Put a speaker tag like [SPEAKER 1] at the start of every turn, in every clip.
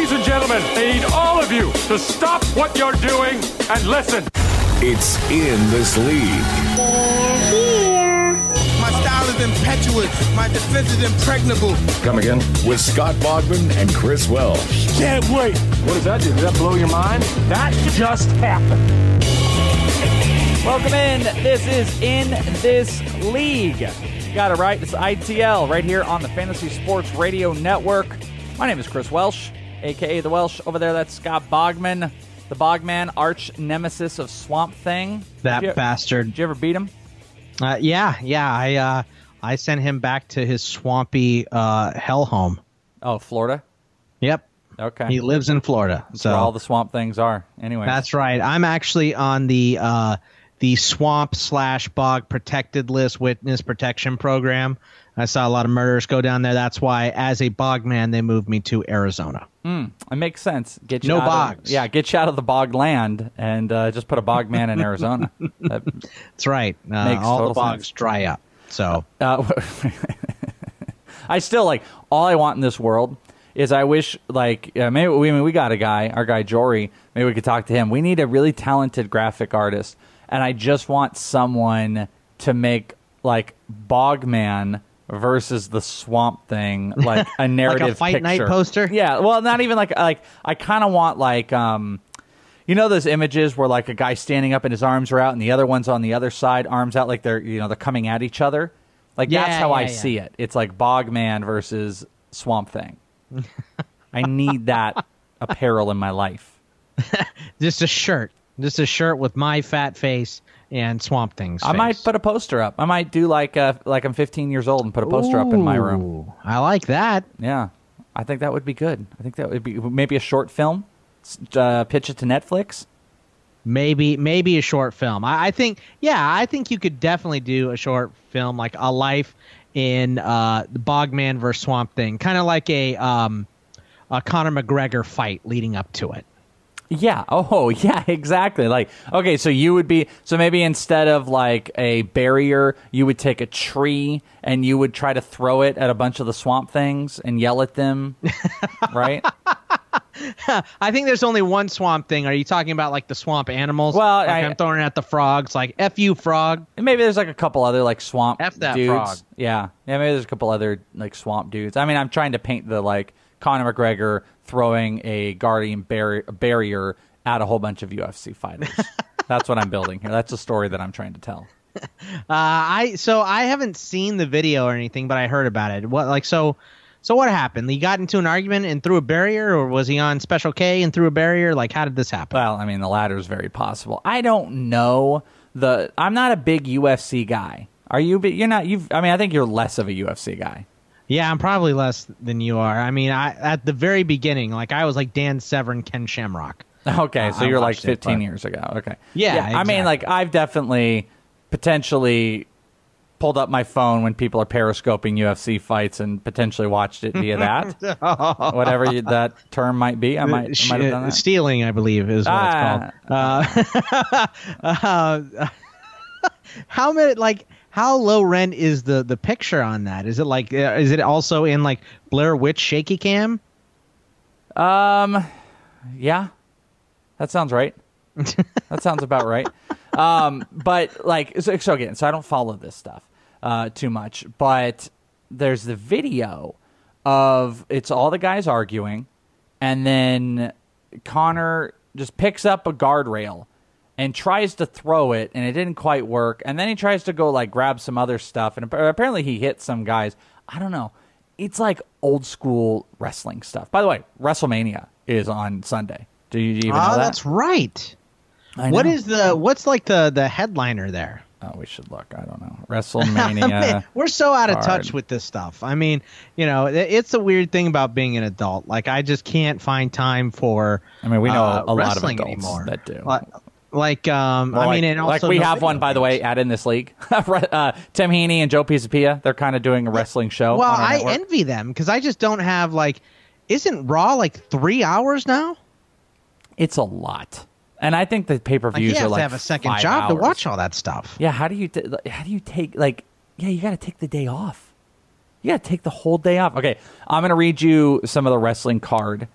[SPEAKER 1] Ladies and gentlemen, I need all of you to stop what you're doing and listen.
[SPEAKER 2] It's In This League.
[SPEAKER 3] They're here.
[SPEAKER 4] My style is impetuous. My defense is impregnable.
[SPEAKER 2] Come again? With Scott Bogman and Chris Welsh.
[SPEAKER 1] Can't wait. What does that do? Did that blow your mind? That just happened.
[SPEAKER 5] Welcome in. This is In This League. You got it right. It's ITL right here on the Fantasy Sports Radio Network. My name is Chris Welsh, a.k.a. The Welsh. Over there, that's Scott Bogman, the Bogman, arch nemesis of Swamp Thing.
[SPEAKER 6] That bastard.
[SPEAKER 5] Did you ever beat him?
[SPEAKER 6] Yeah. I sent him back to his swampy hellhome.
[SPEAKER 5] Oh, Florida?
[SPEAKER 6] Yep.
[SPEAKER 5] Okay.
[SPEAKER 6] He lives in Florida.
[SPEAKER 5] That's
[SPEAKER 6] so
[SPEAKER 5] where all the Swamp Things are. Anyway.
[SPEAKER 6] That's right. I'm actually on the swamp/bog protected list witness protection program. I saw a lot of murders go down there. That's why, as a bog man, they moved me to Arizona.
[SPEAKER 5] It makes sense. Get you
[SPEAKER 6] no
[SPEAKER 5] out
[SPEAKER 6] bogs.
[SPEAKER 5] Get you out of the bog land and just put a bog man in Arizona.
[SPEAKER 6] That's right.
[SPEAKER 5] Makes
[SPEAKER 6] all
[SPEAKER 5] total
[SPEAKER 6] the bogs
[SPEAKER 5] sense.
[SPEAKER 6] dry up. So
[SPEAKER 5] I still all I want in this world is I wish maybe we got a guy, our guy Jory. Maybe we could talk to him. We need a really talented graphic artist, and I just want someone to make Bogman versus the Swamp Thing, like a narrative
[SPEAKER 6] like a fight
[SPEAKER 5] picture.
[SPEAKER 6] night poster.
[SPEAKER 5] Yeah, well, not even like I kind of want those images where a guy standing up and his arms are out and the other one's on the other side, arms out, like they're coming at each other. That's how I see it. It's like Bogman versus Swamp Thing. I need that apparel in my life.
[SPEAKER 6] Just a shirt with my fat face and Swamp Thing's face.
[SPEAKER 5] I might put a poster up. I might do like I'm 15 years old and put a poster up in my room.
[SPEAKER 6] I like that.
[SPEAKER 5] Yeah, I think that would be good. I think that would be maybe a short film. Pitch it to Netflix.
[SPEAKER 6] Maybe a short film. I think you could definitely do a short film, like a life in the Bogman versus Swamp Thing, kind of like a Conor McGregor fight leading up to it.
[SPEAKER 5] Yeah. Oh, yeah, exactly. Okay, so you would be, maybe instead of a barrier, you would take a tree and you would try to throw it at a bunch of the Swamp Things and yell at them, right?
[SPEAKER 6] I think there's only one Swamp Thing. Are you talking about the swamp animals?
[SPEAKER 5] Well,
[SPEAKER 6] I'm throwing it at the frogs, F you, frog.
[SPEAKER 5] And maybe there's a couple other swamp
[SPEAKER 6] F that
[SPEAKER 5] dudes.
[SPEAKER 6] frog.
[SPEAKER 5] Yeah, maybe there's a couple other swamp dudes. I mean, I'm trying to paint the Conor McGregor throwing a guardian barrier at a whole bunch of UFC fighters. That's what I'm building here. That's the story that I'm trying to tell.
[SPEAKER 6] I haven't seen the video or anything, but I heard about it. So what happened? He got into an argument and threw a barrier, or was he on Special K and threw a barrier? How did this happen?
[SPEAKER 5] Well, I mean, the latter is very possible. I don't know. I'm not a big UFC guy. Are you? You're not. I think you're less of a UFC guy.
[SPEAKER 6] Yeah, I'm probably less than you are. I mean, at the very beginning, I was like Dan Severn, Ken Shamrock.
[SPEAKER 5] Okay, so you're 15
[SPEAKER 6] it,
[SPEAKER 5] years ago. Okay.
[SPEAKER 6] Yeah, exactly.
[SPEAKER 5] I mean, I've definitely potentially pulled up my phone when people are periscoping UFC fights and potentially watched it via that. Whatever that term might be. I might have done that.
[SPEAKER 6] Stealing, I believe, is what it's called. How many, how low rent is the picture on that? Is it is it also in Blair Witch shaky cam?
[SPEAKER 5] Yeah. That sounds right. That sounds about right. But so again, I don't follow this stuff too much, but there's the video of it's all the guys arguing, and then Conor just picks up a guardrail and tries to throw it, and it didn't quite work, and then he tries to go grab some other stuff, and apparently he hit some guys. I don't know. It's old school wrestling stuff. By the way, WrestleMania is on Sunday. Do you even know that?
[SPEAKER 6] That's right. What's the headliner there?
[SPEAKER 5] Oh, we should look. I don't know. WrestleMania.
[SPEAKER 6] We're so out of touch with this stuff. I mean, it's a weird thing about being an adult. I just can't find time for.
[SPEAKER 5] I mean, we know a lot of adults
[SPEAKER 6] anymore.
[SPEAKER 5] that do.
[SPEAKER 6] And also
[SPEAKER 5] we have one, by the way, in this league. Tim Heaney and Joe Pisapia. They're kind of doing a wrestling show.
[SPEAKER 6] Well,
[SPEAKER 5] on our
[SPEAKER 6] I
[SPEAKER 5] network.
[SPEAKER 6] envy them because I just don't have Isn't Raw 3 hours now?
[SPEAKER 5] It's a lot. And I think the pay-per-views
[SPEAKER 6] you
[SPEAKER 5] are
[SPEAKER 6] have to have a second
[SPEAKER 5] 5
[SPEAKER 6] job
[SPEAKER 5] hours.
[SPEAKER 6] to watch all that stuff.
[SPEAKER 5] Yeah, how do you take you got to take the day off. You got to take the whole day off. Okay, I'm going to read you some of the wrestling card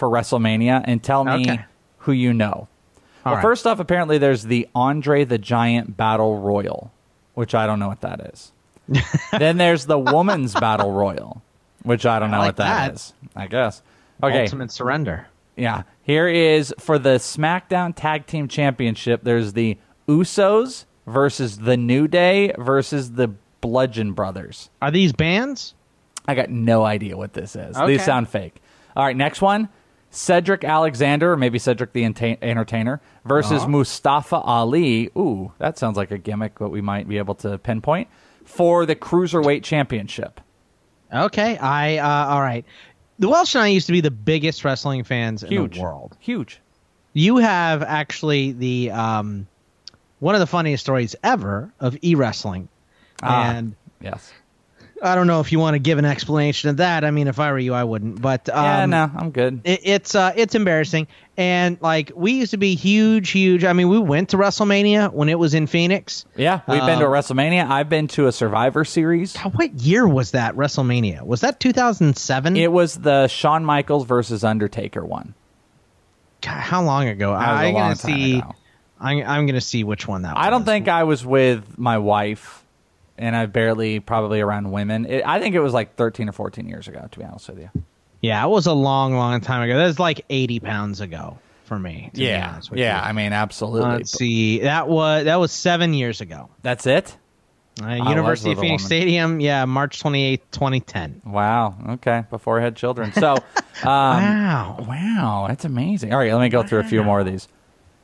[SPEAKER 5] for WrestleMania and tell me
[SPEAKER 6] Okay.
[SPEAKER 5] who you know.
[SPEAKER 6] All right.
[SPEAKER 5] First off, apparently there's the Andre the Giant Battle Royal, which I don't know what that is. Then there's the Women's Battle Royal, which I don't know
[SPEAKER 6] like
[SPEAKER 5] what that
[SPEAKER 6] that.
[SPEAKER 5] is. I guess. Okay.
[SPEAKER 6] Ultimate Surrender.
[SPEAKER 5] Yeah. Here is for the SmackDown Tag Team Championship. There's the Usos versus the New Day versus the Bludgeon Brothers.
[SPEAKER 6] Are these bands?
[SPEAKER 5] I got no idea what this is.
[SPEAKER 6] Okay.
[SPEAKER 5] These sound fake. All right, next one. Cedric Alexander, or maybe Cedric the Entertainer, versus Mustafa Ali. Ooh, that sounds like a gimmick that we might be able to pinpoint for the Cruiserweight Championship.
[SPEAKER 6] Okay. All right. The Welsh and I used to be the biggest wrestling fans
[SPEAKER 5] Huge.
[SPEAKER 6] in the world.
[SPEAKER 5] Huge.
[SPEAKER 6] You have actually the one of the funniest stories ever of e-wrestling. And
[SPEAKER 5] Yes.
[SPEAKER 6] I don't know if you want to give an explanation of that. I mean, if I were you, I wouldn't. But
[SPEAKER 5] Yeah, no, I'm good.
[SPEAKER 6] it's embarrassing. And like we used to be huge. I mean, we went to WrestleMania when it was in Phoenix.
[SPEAKER 5] Yeah, we've been to a WrestleMania. I've been to a Survivor Series.
[SPEAKER 6] God, what year was that WrestleMania? Was that 2007?
[SPEAKER 5] It was the Shawn Michaels versus Undertaker one.
[SPEAKER 6] God, how long ago?
[SPEAKER 5] That was a
[SPEAKER 6] I'm
[SPEAKER 5] long
[SPEAKER 6] gonna
[SPEAKER 5] time
[SPEAKER 6] see.
[SPEAKER 5] ago.
[SPEAKER 6] I'm gonna see which one that was.
[SPEAKER 5] I don't think I was with my wife, and I barely probably around women. I think it was like 13 or 14 years ago, to be honest with you.
[SPEAKER 6] Yeah, it was a long time ago. That was like 80 pounds ago for me. To be honest with you.
[SPEAKER 5] I mean, absolutely.
[SPEAKER 6] Let's see. That was 7 years ago.
[SPEAKER 5] That's it?
[SPEAKER 6] University
[SPEAKER 5] was
[SPEAKER 6] of
[SPEAKER 5] with a
[SPEAKER 6] Phoenix
[SPEAKER 5] woman.
[SPEAKER 6] Stadium. Yeah, March 28th, 2010.
[SPEAKER 5] Wow. Okay. Before I had children. So,
[SPEAKER 6] Wow.
[SPEAKER 5] wow, that's amazing. All right, let me go through a few more of these.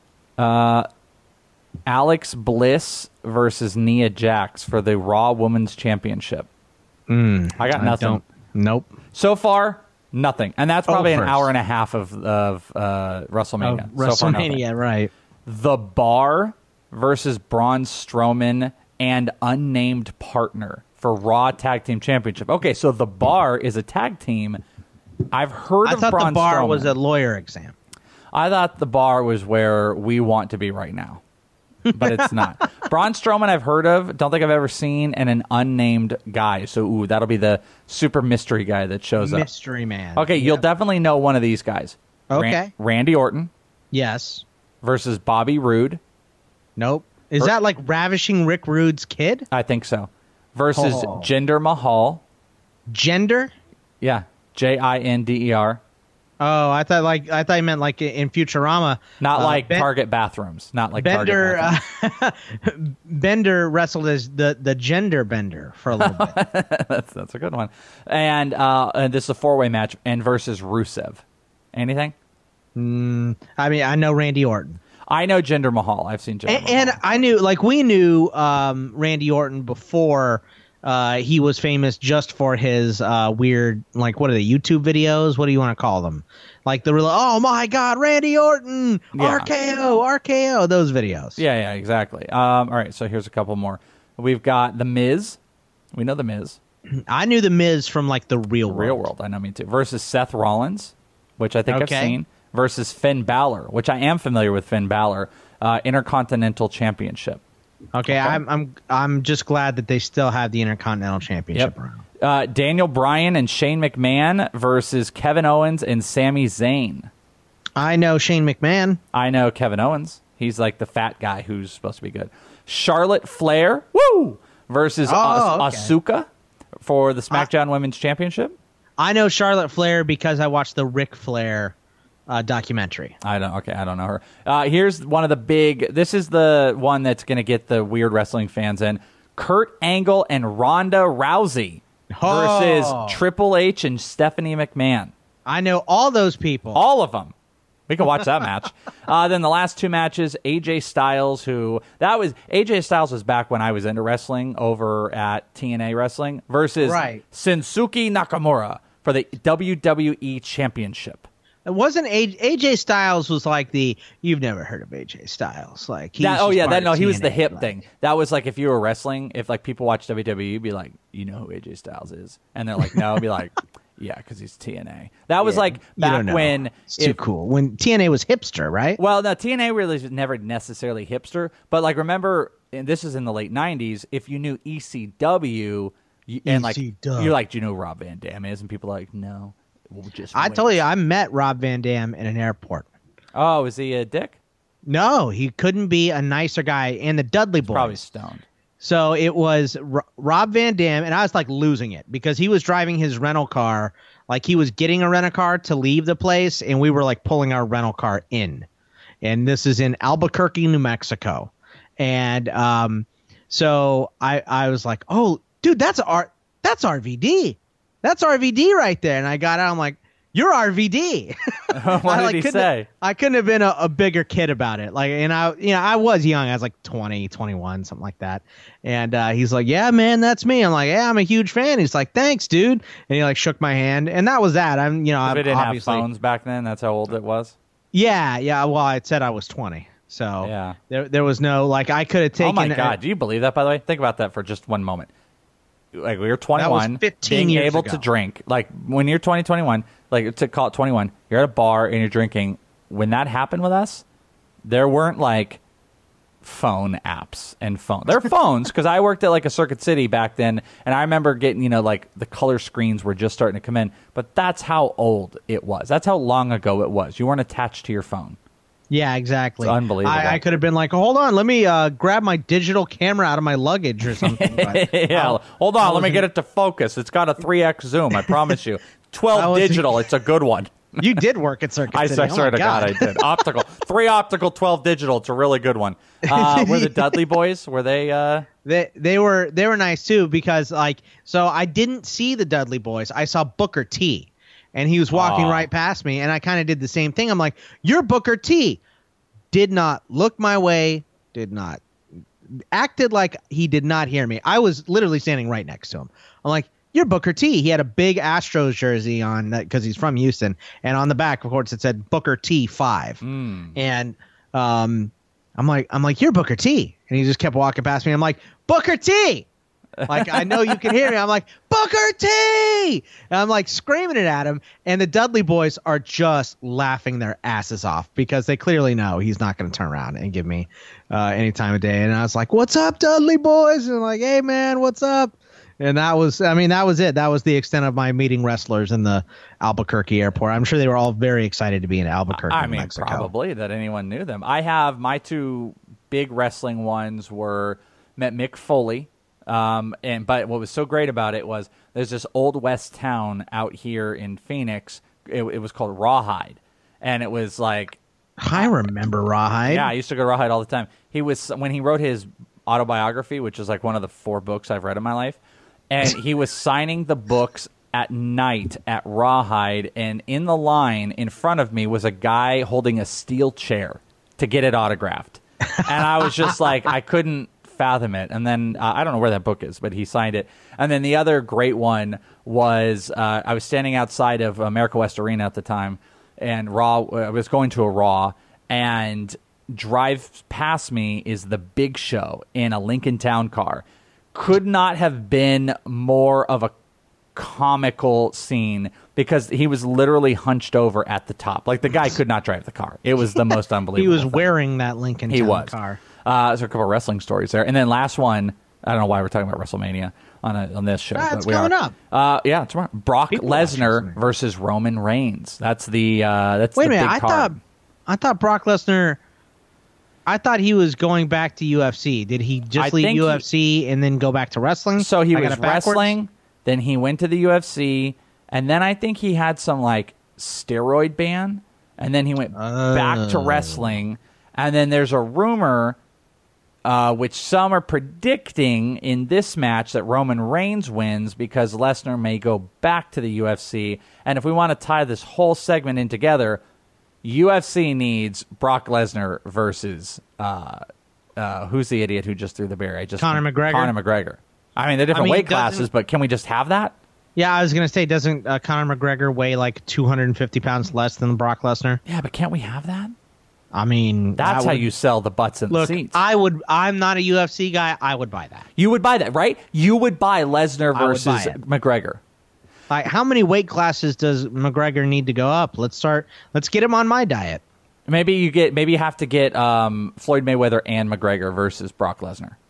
[SPEAKER 5] Alex Bliss versus Nia Jax for the Raw Women's Championship. I got nothing.
[SPEAKER 6] Nope.
[SPEAKER 5] So far, nothing. And that's probably an
[SPEAKER 6] first.
[SPEAKER 5] hour and a half of WrestleMania. So far, nothing.
[SPEAKER 6] WrestleMania, right.
[SPEAKER 5] The Bar versus Braun Strowman and unnamed partner for Raw Tag Team Championship. Okay, so The Bar is a tag team. I've heard
[SPEAKER 6] I
[SPEAKER 5] of
[SPEAKER 6] thought
[SPEAKER 5] Braun
[SPEAKER 6] the bar
[SPEAKER 5] Strowman.
[SPEAKER 6] was a lawyer exam.
[SPEAKER 5] I thought The Bar was where we want to be right now, but it's not. Braun Strowman I've heard of, don't think I've ever seen, and an unnamed guy. So, ooh, that'll be the super mystery guy that shows up.
[SPEAKER 6] Mystery man.
[SPEAKER 5] Okay, you'll definitely know one of these guys.
[SPEAKER 6] Okay.
[SPEAKER 5] Randy Orton
[SPEAKER 6] Yes.
[SPEAKER 5] versus Bobby Roode.
[SPEAKER 6] Nope. Is that like Ravishing Rick Rude's kid?
[SPEAKER 5] I think so. Versus
[SPEAKER 6] Oh.
[SPEAKER 5] Jinder Mahal.
[SPEAKER 6] Gender?
[SPEAKER 5] Yeah, Jinder.
[SPEAKER 6] Oh, I thought you meant like in Futurama.
[SPEAKER 5] Not like
[SPEAKER 6] Ben-
[SPEAKER 5] Target bathrooms. Not like
[SPEAKER 6] Bender.
[SPEAKER 5] Target bathrooms.
[SPEAKER 6] Bender wrestled as the gender bender for a little bit.
[SPEAKER 5] That's a good one. And this is a four-way match, and versus Rusev. Anything?
[SPEAKER 6] I mean, I know Randy Orton.
[SPEAKER 5] I know Jinder Mahal. I've seen Jinder Mahal.
[SPEAKER 6] And I knew, like, we knew Randy Orton before he was famous just for his weird, like, what are they, YouTube videos? What do you want to call them? Like, the real, oh my God, Randy Orton,
[SPEAKER 5] Yeah.
[SPEAKER 6] RKO, those videos.
[SPEAKER 5] Yeah, exactly. All right, so here's a couple more. We've got The Miz. We know The Miz.
[SPEAKER 6] I knew The Miz from, like, the real world.
[SPEAKER 5] Real world, I know, me too. Versus Seth Rollins, which I think I've
[SPEAKER 6] Okay.
[SPEAKER 5] seen. Versus Finn Balor, which I am familiar with Finn Balor. Intercontinental Championship.
[SPEAKER 6] Okay, I'm just glad that they still have the Intercontinental Championship around.
[SPEAKER 5] Daniel Bryan and Shane McMahon versus Kevin Owens and Sami Zayn.
[SPEAKER 6] I know Shane McMahon.
[SPEAKER 5] I know Kevin Owens. He's like the fat guy who's supposed to be good. Charlotte Flair, woo, versus
[SPEAKER 6] Okay.
[SPEAKER 5] Asuka for the SmackDown Women's Championship.
[SPEAKER 6] I know Charlotte Flair because I watched the Ric Flair documentary.
[SPEAKER 5] I don't know her. Here's one of the big. This is the one that's going to get the weird wrestling fans in. Kurt Angle and Ronda Rousey versus Triple H and Stephanie McMahon.
[SPEAKER 6] I know all those people.
[SPEAKER 5] All of them. We can watch that match. Then the last two matches, AJ Styles, AJ Styles was back when I was into wrestling over at TNA Wrestling versus Shinsuke Nakamura for the WWE Championship.
[SPEAKER 6] It wasn't AJ Styles was like you've never heard of AJ Styles, like
[SPEAKER 5] he was the hip thing. That was like if you were wrestling, if like people watch WWE, you'd be like, you know who AJ Styles is, and they're like, no, I'd be like, yeah, because he's TNA. That was like back when
[SPEAKER 6] it's too cool when TNA was hipster, right?
[SPEAKER 5] Well, no, TNA really was never necessarily hipster, but like remember, and this is in the late '90s. If you knew ECW, and like you're like, do you know who Rob Van Dam is? And people are like, no.
[SPEAKER 6] I told you, I met Rob Van Dam in an airport.
[SPEAKER 5] Oh, is he a dick?
[SPEAKER 6] No, he couldn't be a nicer guy. And the Dudley Boys.
[SPEAKER 5] Probably stoned.
[SPEAKER 6] So it was Rob Van Dam, and I was like losing it because he was driving his rental car. Like he was getting a rental car to leave the place, and we were like pulling our rental car in. And this is in Albuquerque, New Mexico. And so I was like, oh, dude, that's RVD. That's RVD right there. And I got out. I'm like, you're RVD.
[SPEAKER 5] What did he say?
[SPEAKER 6] I couldn't have been a bigger kid about it. Like, and I was young. I was like 20, 21, something like that. And he's like, yeah, man, that's me. I'm like, yeah, I'm a huge fan. He's like, thanks, dude. And he like shook my hand, and that was that.
[SPEAKER 5] We didn't have phones back then. That's how old it was. Yeah.
[SPEAKER 6] Well, I said I was 20. So
[SPEAKER 5] yeah,
[SPEAKER 6] there was no, like, I could have taken.
[SPEAKER 5] Oh my God, do you believe that? By the way, think about that for just one moment. Like, we were 21,
[SPEAKER 6] that was 15
[SPEAKER 5] being
[SPEAKER 6] years
[SPEAKER 5] able
[SPEAKER 6] ago.
[SPEAKER 5] to drink. Like, when you're 20, 21, like, to call it 21, you're at a bar and you're drinking. When that happened with us, there weren't like phone apps and phone. There are phones, because I worked at like a Circuit City back then, and I remember getting, like, the color screens were just starting to come in. But that's how old it was. That's how long ago it was. You weren't attached to your phone.
[SPEAKER 6] Yeah, exactly.
[SPEAKER 5] It's unbelievable.
[SPEAKER 6] I could have been like, hold on, let me grab my digital camera out of my luggage or something. But
[SPEAKER 5] hold on, let me get it to focus. It's got a 3x zoom, I promise you. 12 digital, it's a good one.
[SPEAKER 6] You did work at Circuit City.
[SPEAKER 5] I swear to God, I did. Optical. 3 optical, 12 digital. It's a really good one. Were the Dudley Boys, were they...
[SPEAKER 6] They were nice, too, because, like, so I didn't see the Dudley Boys. I saw Booker T. And he was walking right past me, and I kind of did the same thing. I'm like, you're Booker T. Did not look my way, acted like he did not hear me. I was literally standing right next to him. I'm like, you're Booker T. He had a big Astros jersey on because he's from Houston. And on the back, of course, it said Booker T 5. And I'm like, you're Booker T. And he just kept walking past me. I'm like, Booker T. Like, I know you can hear me. I'm like, Booker T! And I'm like screaming it at him. And the Dudley Boys are just laughing their asses off because they clearly know he's not going to turn around and give me any time of day. And I was like, what's up, Dudley Boys? And I'm like, hey, man, what's up? And that was it. That was the extent of my meeting wrestlers in the Albuquerque airport. I'm sure they were all very excited to be in Albuquerque, New Mexico.
[SPEAKER 5] Probably that anyone knew them. I have my two big wrestling ones met Mick Foley. But what was so great about it was there's this old west town out here in Phoenix. It was called Rawhide, and it was like,
[SPEAKER 6] I remember Rawhide.
[SPEAKER 5] Yeah, I used to go to Rawhide all the time. When he wrote his autobiography, which is like one of the 4 books I've read in my life, and he was signing the books at night at Rawhide, and in the line in front of me was a guy holding a steel chair to get it autographed, and I was just like, I couldn't fathom it. And then I don't know where that book is, but he signed it. And then the other great one was I was standing outside of America West Arena at the time, and I was going to a Raw, and drive past me is the Big Show in a Lincoln Town car. Could not have been more of a comical scene because he was literally hunched over at the top. Like, the guy could not drive the car. It was the most unbelievable
[SPEAKER 6] He was
[SPEAKER 5] thing.
[SPEAKER 6] wearing that Lincoln Town car.
[SPEAKER 5] There's a couple of wrestling stories there. And then last one, I don't know why we're talking about WrestleMania on this show.
[SPEAKER 6] It's coming up.
[SPEAKER 5] Yeah, tomorrow. Brock Lesnar versus Roman Reigns. That's the
[SPEAKER 6] Wait a minute,
[SPEAKER 5] big card.
[SPEAKER 6] I thought Brock Lesnar, I thought he was going back to UFC. Did he just leave UFC and then go back to wrestling?
[SPEAKER 5] So he was wrestling, then he went to the UFC, and then I think he had some like steroid ban, and then he went back to wrestling. And then there's a rumor, which some are predicting in this match, that Roman Reigns wins because Lesnar may go back to the UFC. And if we want to tie this whole segment in together, UFC needs Brock Lesnar versus who's the idiot who just threw the beer?
[SPEAKER 6] Conor McGregor.
[SPEAKER 5] Conor McGregor. I mean, they're different weight classes, but can we just have that?
[SPEAKER 6] Yeah, I was going to say, doesn't Conor McGregor weigh like 250 pounds less than Brock Lesnar?
[SPEAKER 5] Yeah, but can't we have that?
[SPEAKER 6] I mean,
[SPEAKER 5] that's how you sell the butts and the seats.
[SPEAKER 6] I'm not a UFC guy. I would buy that.
[SPEAKER 5] You would buy that, right? You would buy Lesnar versus McGregor.
[SPEAKER 6] Like, how many weight classes does McGregor need to go up? Let's get him on my diet.
[SPEAKER 5] Maybe you have to get Floyd Mayweather and McGregor versus Brock Lesnar.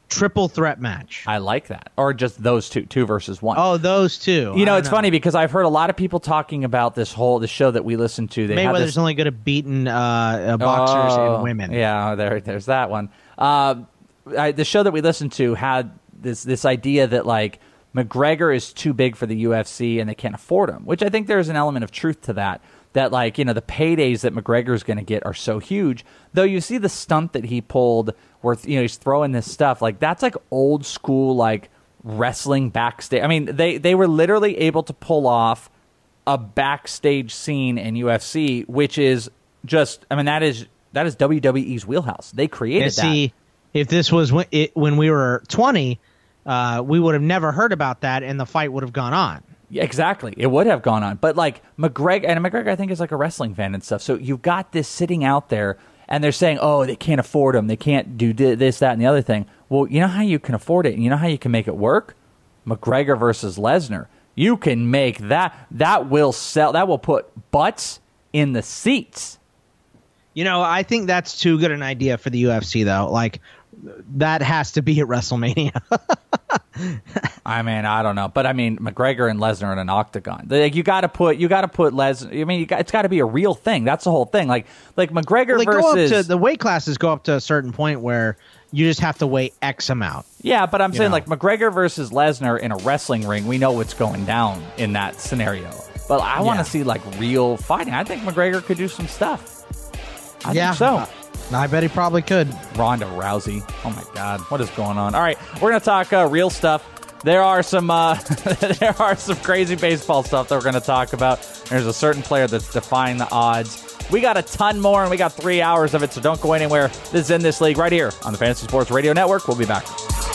[SPEAKER 6] triple threat match.
[SPEAKER 5] I like that. Or just those two versus one.
[SPEAKER 6] Oh, those two.
[SPEAKER 5] You know, it's funny because I've heard a lot of people talking about the show that we listened to.
[SPEAKER 6] Mayweather's only good at beating boxers and women.
[SPEAKER 5] Yeah, there's that one. The show that we listened to had this idea that like McGregor is too big for the UFC and they can't afford him, which I think there's an element of truth to that. That like, you know, the paydays that McGregor is going to get are so huge. Though you see the stunt that he pulled where, you know, he's throwing this stuff, like that's like old school like wrestling backstage. I mean, they were literally able to pull off a backstage scene in UFC, which is just, I mean, that is WWE's wheelhouse. They created that. See,
[SPEAKER 6] if this was when we were 20, we would have never heard about that and the fight would have gone on.
[SPEAKER 5] Yeah, exactly. It would have gone on. But like McGregor, I think, is like a wrestling fan and stuff. So you've got this sitting out there and they're saying, oh, they can't afford him. They can't do this, that, and the other thing. Well, you know how you can afford it and you know how you can make it work? McGregor versus Lesnar. You can make that. That will sell. That will put butts in the seats.
[SPEAKER 6] You know, I think that's too good an idea for the UFC, though. Like, that has to be at WrestleMania.
[SPEAKER 5] I mean, I don't know, but I mean, McGregor and Lesnar in an octagon. Like, you got to put Lesnar. I mean, it's got to be a real thing. That's the whole thing. Like McGregor versus
[SPEAKER 6] the weight classes go up to a certain point where you just have to weigh X amount.
[SPEAKER 5] Yeah, but I'm saying like McGregor versus Lesnar in a wrestling ring. We know what's going down in that scenario. But I want to see like real fighting. I think McGregor could do some stuff. I think so.
[SPEAKER 6] I bet he probably could.
[SPEAKER 5] Ronda Rousey. Oh, my God. What is going on? All right. We're going to talk real stuff. There are some crazy baseball stuff that we're going to talk about. There's a certain player that's defying the odds. We got a ton more, and we got 3 hours of it, so don't go anywhere. This is In This League right here on the Fantasy Sports Radio Network. We'll be back.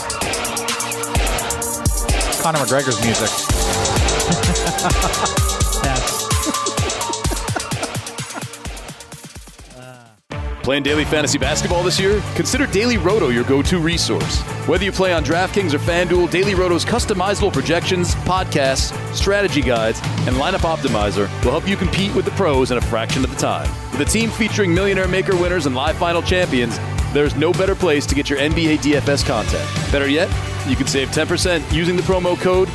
[SPEAKER 5] Conor McGregor's music.
[SPEAKER 7] Playing daily fantasy basketball this year? Consider Daily Roto your go-to resource. Whether you play on DraftKings or FanDuel, Daily Roto's customizable projections, podcasts, strategy guides, and lineup optimizer will help you compete with the pros in a fraction of the time. With a team featuring Millionaire Maker winners and live final champions, there's no better place to get your NBA DFS content. Better yet, you can save 10% using the promo code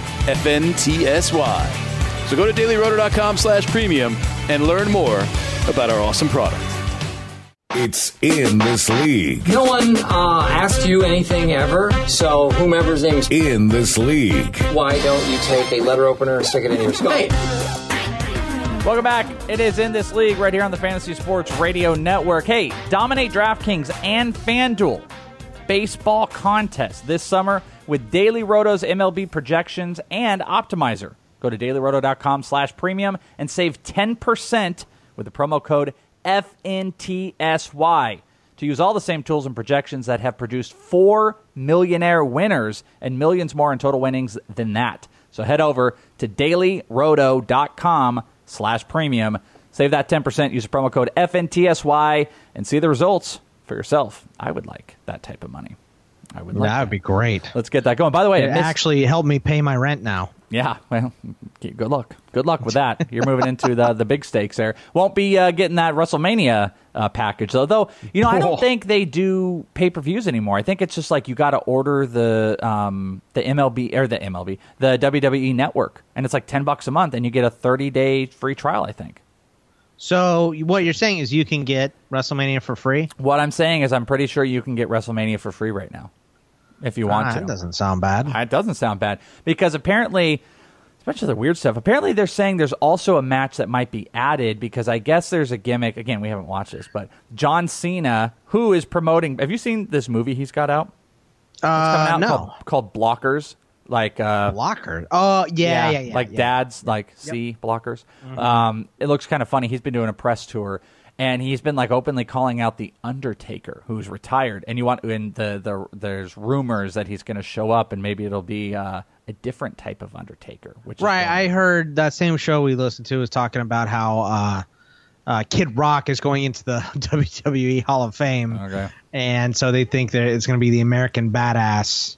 [SPEAKER 7] FNTSY. So go to dailyroto.com/premium and learn more about our awesome product.
[SPEAKER 2] It's In This League.
[SPEAKER 8] No one asked you anything ever, so whomever's name is
[SPEAKER 2] In This League.
[SPEAKER 8] Why don't you take a letter opener and stick it in your skull? Hey.
[SPEAKER 5] Welcome back. It is In This League right here on the Fantasy Sports Radio Network. Hey, dominate DraftKings and FanDuel baseball contest this summer with Daily Roto's MLB projections and optimizer. Go to dailyroto.com/premium and save 10% with the promo code FNTSY to use all the same tools and projections that have produced 4 millionaire winners and millions more in total winnings than that. So head over to dailyroto.com/premium. Save that 10%, use the promo code FNTSY, and see the results for yourself. I would like that type of money. I would like
[SPEAKER 6] that. Would be great.
[SPEAKER 5] Let's get that going. By the way,
[SPEAKER 6] it actually helped me pay my rent now.
[SPEAKER 5] Yeah, well, good luck. Good luck with that. You're moving into the big stakes there. Won't be getting that WrestleMania package, though. You know, I don't think they do pay-per-views anymore. I think it's just like you got to order the WWE Network, and it's like $10 a month, and you get a 30-day free trial, I think.
[SPEAKER 6] So what you're saying is you can get WrestleMania for free?
[SPEAKER 5] What I'm saying is I'm pretty sure you can get WrestleMania for free right now. If you want to.
[SPEAKER 6] That doesn't sound bad.
[SPEAKER 5] It doesn't sound bad. Because apparently, especially the weird stuff, apparently they're saying there's also a match that might be added because I guess there's a gimmick. Again, we haven't watched this, but John Cena, who is promoting... Have you seen this movie he's got out? It's coming out
[SPEAKER 6] no.
[SPEAKER 5] Called Blockers. Like
[SPEAKER 6] Blocker. Oh, yeah.
[SPEAKER 5] Like dads, like C blockers.
[SPEAKER 6] Mm-hmm.
[SPEAKER 5] It looks kind of funny. He's been doing a press tour. And he's been like openly calling out the Undertaker, who's retired. And there's rumors that he's going to show up, and maybe it'll be a different type of Undertaker. Which
[SPEAKER 6] right, I heard that same show we listened to was talking about how Kid Rock is going into the WWE Hall of Fame, and so they think that it's going to be the American Badass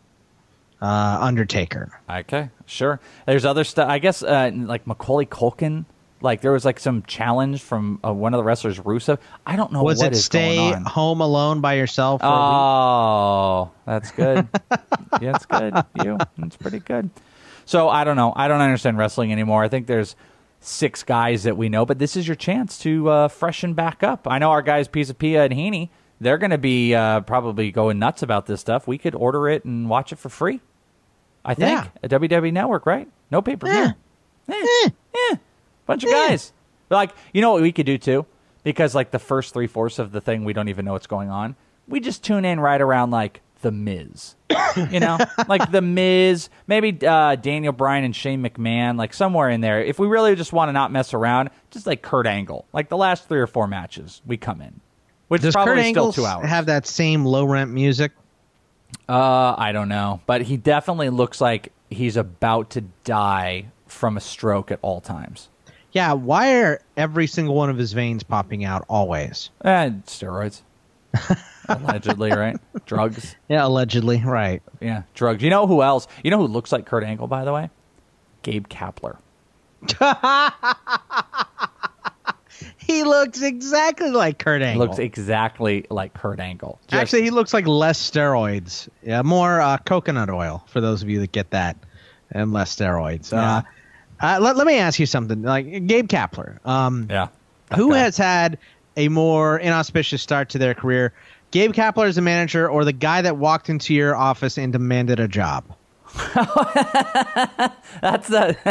[SPEAKER 6] Undertaker.
[SPEAKER 5] Okay, sure. There's other stuff. I guess like Macaulay Culkin Like there was like some challenge from one of the wrestlers, Rusev. I don't know
[SPEAKER 6] Was
[SPEAKER 5] what
[SPEAKER 6] it
[SPEAKER 5] is
[SPEAKER 6] stay
[SPEAKER 5] going on.
[SPEAKER 6] home alone by yourself for a week?
[SPEAKER 5] Oh, that's good. Yeah, it's good. It's pretty good. So I don't know. I don't understand wrestling anymore. I think there's 6 guys that we know, but this is your chance to freshen back up. I know our guys, Pizza Pia and Heaney, they're going to be probably going nuts about this stuff. We could order it and watch it for free. I think at WWE Network, right? No pay-per-view. Bunch of guys. Like, you know what we could do too? Because like the first 3/4 of the thing, we don't even know what's going on. We just tune in right around like The Miz. You know, like The Miz, maybe Daniel Bryan and Shane McMahon, like somewhere in there. If we really just want to not mess around, just like Kurt Angle, like the last 3 or 4 matches, we come in. Which is
[SPEAKER 6] Does Kurt
[SPEAKER 5] probably
[SPEAKER 6] Angle
[SPEAKER 5] still 2 hours.
[SPEAKER 6] have that same low rent music?
[SPEAKER 5] I don't know, but he definitely looks like he's about to die from a stroke at all times.
[SPEAKER 6] Yeah, why are every single one of his veins popping out always?
[SPEAKER 5] Steroids. Allegedly, right? Drugs.
[SPEAKER 6] Yeah, allegedly, right.
[SPEAKER 5] Yeah, drugs. You know who else? You know who looks like Kurt Angle, by the way? Gabe Kapler.
[SPEAKER 6] He looks exactly like Kurt Angle.
[SPEAKER 5] Looks exactly like Kurt Angle.
[SPEAKER 6] Actually, he looks like less steroids. Yeah, more coconut oil, for those of you that get that, and less steroids.
[SPEAKER 5] Yeah.
[SPEAKER 6] Let me ask you something. Like Gabe Kapler,
[SPEAKER 5] Yeah.
[SPEAKER 6] who has had a more inauspicious start to their career? Gabe Kapler as a manager, or the guy that walked into your office and demanded a job?
[SPEAKER 5] That's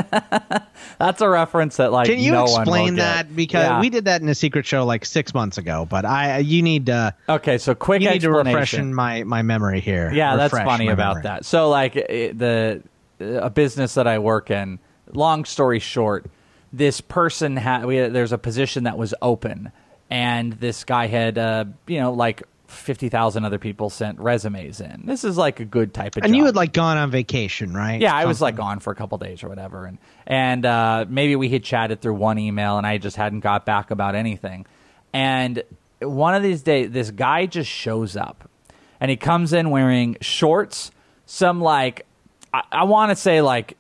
[SPEAKER 5] a reference that like
[SPEAKER 6] Can you
[SPEAKER 5] no one will
[SPEAKER 6] explain
[SPEAKER 5] get.
[SPEAKER 6] that? Because we did that in a secret show like 6 months ago, but you need to.
[SPEAKER 5] Okay, so quick
[SPEAKER 6] You need to
[SPEAKER 5] explanation.
[SPEAKER 6] refresh my memory here.
[SPEAKER 5] Yeah, that's
[SPEAKER 6] Refresh
[SPEAKER 5] funny
[SPEAKER 6] my
[SPEAKER 5] about
[SPEAKER 6] memory.
[SPEAKER 5] that. So like a business that I work in, long story short, this person there's a position that was open, and this guy had like 50,000 other people sent resumes in. This is like a good type of job.
[SPEAKER 6] And you had like gone on vacation, right?
[SPEAKER 5] Yeah, I was like gone for a couple days or whatever, and maybe we had chatted through one email, and I just hadn't got back about anything. And one of these days, this guy just shows up, and he comes in wearing shorts, some like I want to say like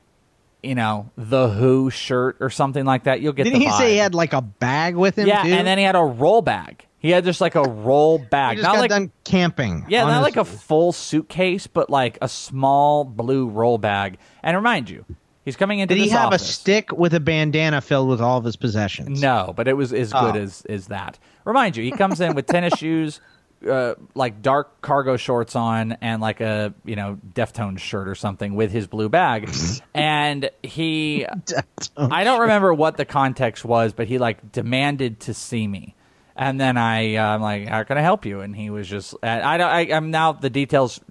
[SPEAKER 5] the Who shirt or something like that. You'll get.
[SPEAKER 6] Didn't
[SPEAKER 5] the
[SPEAKER 6] he
[SPEAKER 5] vibe.
[SPEAKER 6] say he had like a bag with him?
[SPEAKER 5] Yeah,
[SPEAKER 6] too?
[SPEAKER 5] and then he had a roll bag. He had just like a roll bag,
[SPEAKER 6] He just
[SPEAKER 5] not
[SPEAKER 6] got
[SPEAKER 5] like
[SPEAKER 6] done camping.
[SPEAKER 5] yeah,
[SPEAKER 6] on
[SPEAKER 5] not
[SPEAKER 6] his-
[SPEAKER 5] like a full suitcase, but like a small blue roll bag. And remind you, he's coming into
[SPEAKER 6] Did he
[SPEAKER 5] this
[SPEAKER 6] have
[SPEAKER 5] office.
[SPEAKER 6] a stick with a bandana filled with all of his possessions?
[SPEAKER 5] No, but it was as good as that. Remind you, he comes in with tennis shoes, like dark cargo shorts on, and like a Deftones shirt or something with his blue bag. And he, I don't remember what the context was, but he like demanded to see me. And then I'm like, how can I help you? And he was just, I'm now the details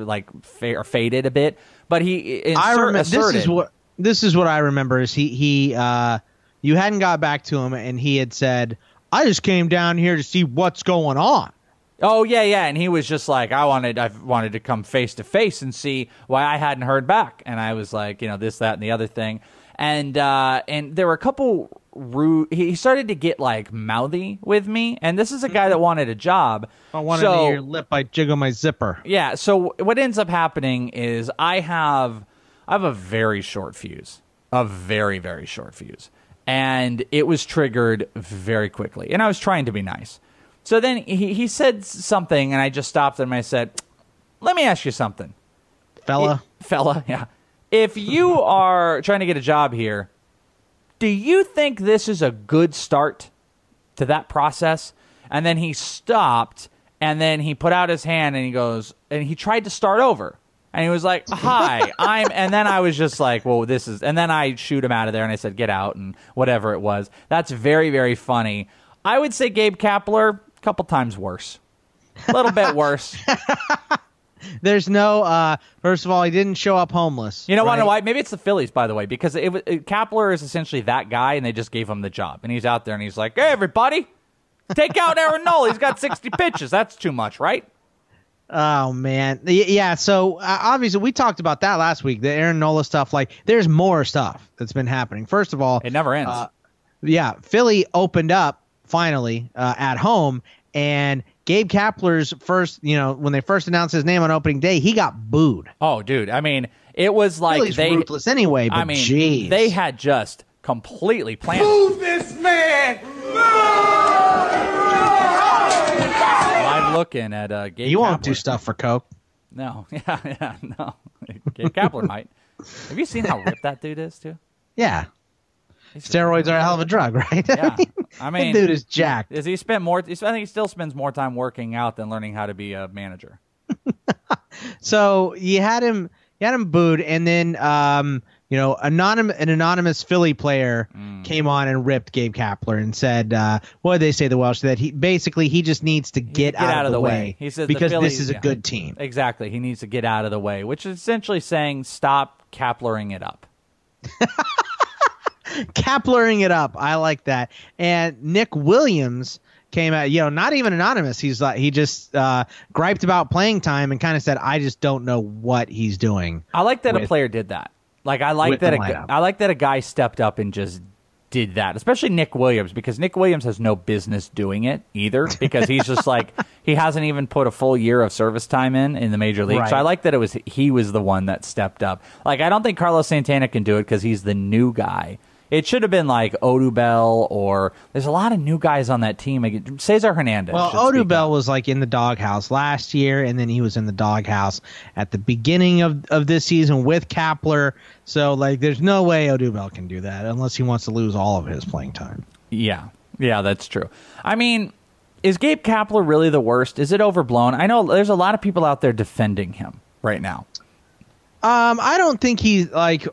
[SPEAKER 5] are faded a bit, but he asserted.
[SPEAKER 6] This is what I remember is he you hadn't got back to him and he had said, I just came down here to see what's going on.
[SPEAKER 5] Oh yeah, and he was just like, I wanted to come face to face and see why I hadn't heard back, and I was like, this, that, and the other thing, and there were a couple rude. He started to get like mouthy with me, and this is a guy that wanted a job.
[SPEAKER 6] I wanted to hear your lip. I jiggle my zipper.
[SPEAKER 5] Yeah. So what ends up happening is I have a very short fuse, a very very short fuse, and it was triggered very quickly, and I was trying to be nice. So then he said something, and I just stopped him and I said, let me ask you something.
[SPEAKER 6] Fella,
[SPEAKER 5] yeah. If you are trying to get a job here, do you think this is a good start to that process? And then he stopped, and then he put out his hand, and he goes, and he tried to start over. And he was like, hi, and then I was just like, well, and then I shoot him out of there, and I said, get out, and whatever it was. That's very, very funny. I would say Gabe Kapler, a couple times worse. A little bit worse.
[SPEAKER 6] there's no, first of all, he didn't show up homeless.
[SPEAKER 5] You know
[SPEAKER 6] right?
[SPEAKER 5] why? Maybe it's the Phillies, by the way, because Kapler is essentially that guy, and they just gave him the job. And he's out there, and he's like, hey, everybody, take out Aaron Nola. He's got 60 pitches. That's too much, right?
[SPEAKER 6] Oh, man. Yeah, so obviously we talked about that last week, the Aaron Nola stuff. Like, there's more stuff that's been happening. First of all,
[SPEAKER 5] It never ends.
[SPEAKER 6] Yeah, Philly opened up finally at home, and Gabe Kapler's first, when they first announced his name on opening day, he got booed.
[SPEAKER 5] Oh, dude. I mean, it was like
[SPEAKER 6] Philly's ruthless anyway, but geez.
[SPEAKER 5] they had just completely planned.
[SPEAKER 4] Move this man!
[SPEAKER 5] Live looking at Gabe
[SPEAKER 6] You won't
[SPEAKER 5] Kapler.
[SPEAKER 6] do stuff for Coke.
[SPEAKER 5] No, no. Gabe Kapler might. Have you seen how ripped that dude is, too?
[SPEAKER 6] Yeah. Steroids are a hell of a drug, right?
[SPEAKER 5] Yeah. I mean,
[SPEAKER 6] that dude is jacked.
[SPEAKER 5] I think he still spends more time working out than learning how to be a manager.
[SPEAKER 6] So you had him booed, and then an anonymous Philly player came on and ripped Gabe Kapler and said, what did they say, the Welsh? That he just needs to get out of the way.
[SPEAKER 5] He says
[SPEAKER 6] because
[SPEAKER 5] the Phillies,
[SPEAKER 6] this is a good team.
[SPEAKER 5] Exactly. He needs to get out of the way, which is essentially saying stop Kaplering it up.
[SPEAKER 6] Kaplering it up. I like that. And Nick Williams came out, not even anonymous. He just griped about playing time and kind of said, I just don't know what he's doing.
[SPEAKER 5] I like that a player did that. Like I like that a guy stepped up and just did that, especially Nick Williams, because Nick Williams has no business doing it either, because he's just like, he hasn't even put a full year of service time in the major league. Right. So I like that he was the one that stepped up. Like, I don't think Carlos Santana can do it because he's the new guy. It should have been like Odubel, or there's a lot of new guys on that team. Like Cesar Hernandez.
[SPEAKER 6] Well, Odubel was like in the doghouse last year, and then he was in the doghouse at the beginning of this season with Kapler. So, like, there's no way Odubel can do that unless he wants to lose all of his playing time.
[SPEAKER 5] Yeah, that's true. I mean, is Gabe Kapler really the worst? Is it overblown? I know there's a lot of people out there defending him right now.
[SPEAKER 6] I don't think he's like...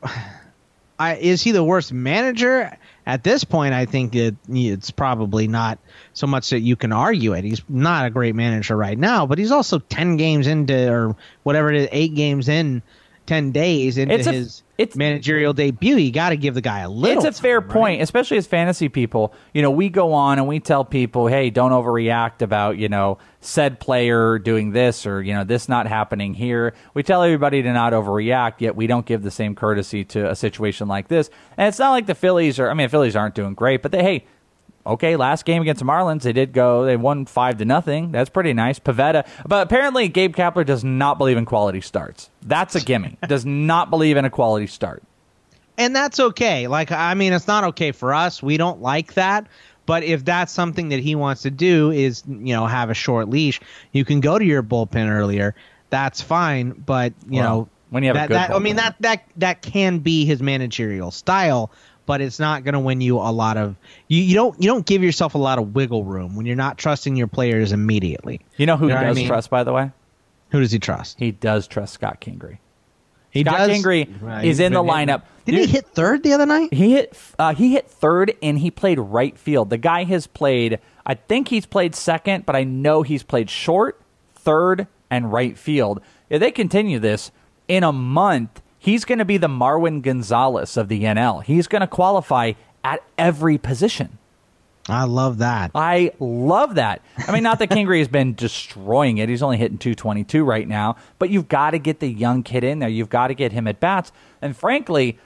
[SPEAKER 6] is he the worst manager? At this point, I think it's probably not so much that you can argue it. He's not a great manager right now, but he's also 10 games into, or whatever it is, 8 games in, 10 days into his managerial debut. You got to give the guy a little.
[SPEAKER 5] It's a fair
[SPEAKER 6] time,
[SPEAKER 5] point,
[SPEAKER 6] right?
[SPEAKER 5] Especially as fantasy people. We go on and we tell people, hey, don't overreact about, said player doing this, or, this not happening here. We tell everybody to not overreact, yet we don't give the same courtesy to a situation like this. And it's not like the Phillies the Phillies aren't doing great, but okay, last game against the Marlins, they won 5-0. That's pretty nice. Pivetta. But apparently Gabe Kapler does not believe in quality starts. That's a gimme. Does not believe in a quality start.
[SPEAKER 6] And that's okay. It's not okay for us. We don't like that. But if that's something that he wants to do is, have a short leash, you can go to your bullpen earlier. That's fine. But,
[SPEAKER 5] when you have a good bullpen.
[SPEAKER 6] That can be his managerial style. But it's not going to win you a lot of. You don't give yourself a lot of wiggle room when you're not trusting your players immediately.
[SPEAKER 5] You know who he does trust, by the way?
[SPEAKER 6] Who does he trust?
[SPEAKER 5] He does trust Scott Kingery.
[SPEAKER 6] Scott
[SPEAKER 5] Kingery is in the lineup.
[SPEAKER 6] Didn't he hit third the other night?
[SPEAKER 5] He hit third, and he played right field. The guy has played. I think he's played second, but I know he's played short, third, and right field. If they continue this in a month, he's going to be the Marwin Gonzalez of the NL. He's going to qualify at every position.
[SPEAKER 6] I love that.
[SPEAKER 5] I love that. Not that Kingery has been destroying it. He's only hitting .222 right now. But you've got to get the young kid in there. You've got to get him at bats. And frankly,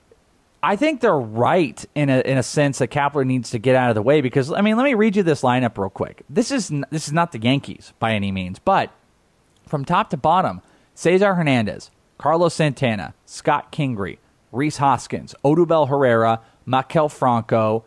[SPEAKER 5] I think they're right in a sense that Kapler needs to get out of the way. Because, let me read you this lineup real quick. This is not the Yankees by any means. But from top to bottom, Cesar Hernandez, Carlos Santana, Scott Kingery, Rhys Hoskins, Odubel Herrera, Maikel Franco,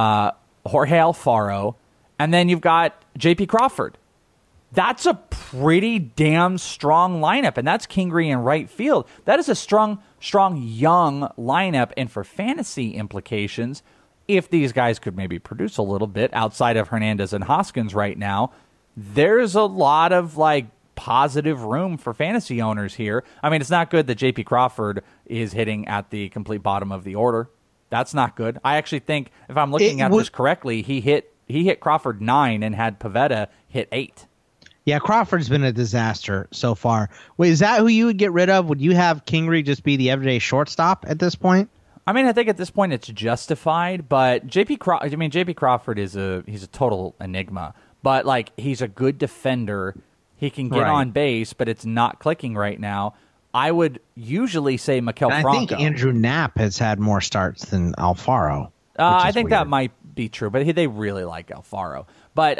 [SPEAKER 5] Jorge Alfaro, and then you've got J.P. Crawford. That's a pretty damn strong lineup, and that's Kingery in right field. That is a strong young lineup, and for fantasy implications, if these guys could maybe produce a little bit outside of Hernandez and Hoskins right now, there's a lot of, positive room for fantasy owners here. It's not good that J.P. Crawford is hitting at the complete bottom of the order. That's not good. I actually think, if I'm looking at this correctly, he hit Crawford 9 and had Pivetta hit 8.
[SPEAKER 6] Yeah, Crawford's been a disaster so far. Wait, is that who you would get rid of? Would you have Kingery just be the everyday shortstop at this point?
[SPEAKER 5] I think at this point it's justified, but J.P. Crawford he's a total enigma. But he's a good defender. He can get on base, but it's not clicking right now. I would usually say Maikel Franco.
[SPEAKER 6] I think Andrew Knapp has had more starts than Alfaro.
[SPEAKER 5] I think that might be true, but they really like Alfaro. But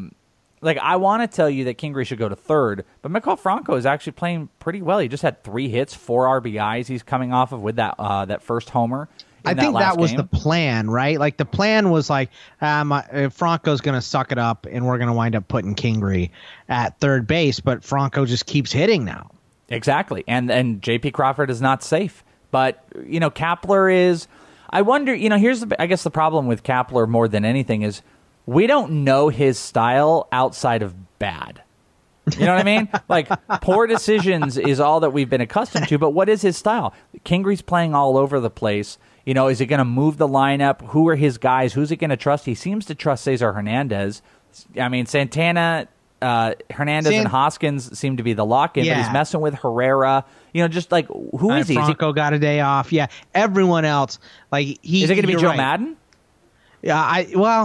[SPEAKER 5] I want to tell you that Kingery should go to third, but Maikel Franco is actually playing pretty well. He just had 3 hits, 4 RBIs. He's coming off of with that first homer
[SPEAKER 6] I think that was the plan, right? Like the plan was like, Franco's going to suck it up and we're going to wind up putting Kingery at third base, but Franco just keeps hitting now.
[SPEAKER 5] Exactly. And JP Crawford is not safe. But, Kapler is, I wonder, here's, I guess the problem with Kapler more than anything is we don't know his style outside of bad. You know what I mean? Like, poor decisions is all that we've been accustomed to, but what is his style? Kingery's playing all over the place. Is he going to move the lineup? Who are his guys? Who's he going to trust? He seems to trust Cesar Hernandez. I mean, Santana, Hernandez, and Hoskins seem to be the lock-in, but he's messing with Herrera. Just like, who is he?
[SPEAKER 6] Franco got a day off. Yeah, everyone else. Like Is
[SPEAKER 5] it going to be Joe Madden?
[SPEAKER 6] Yeah,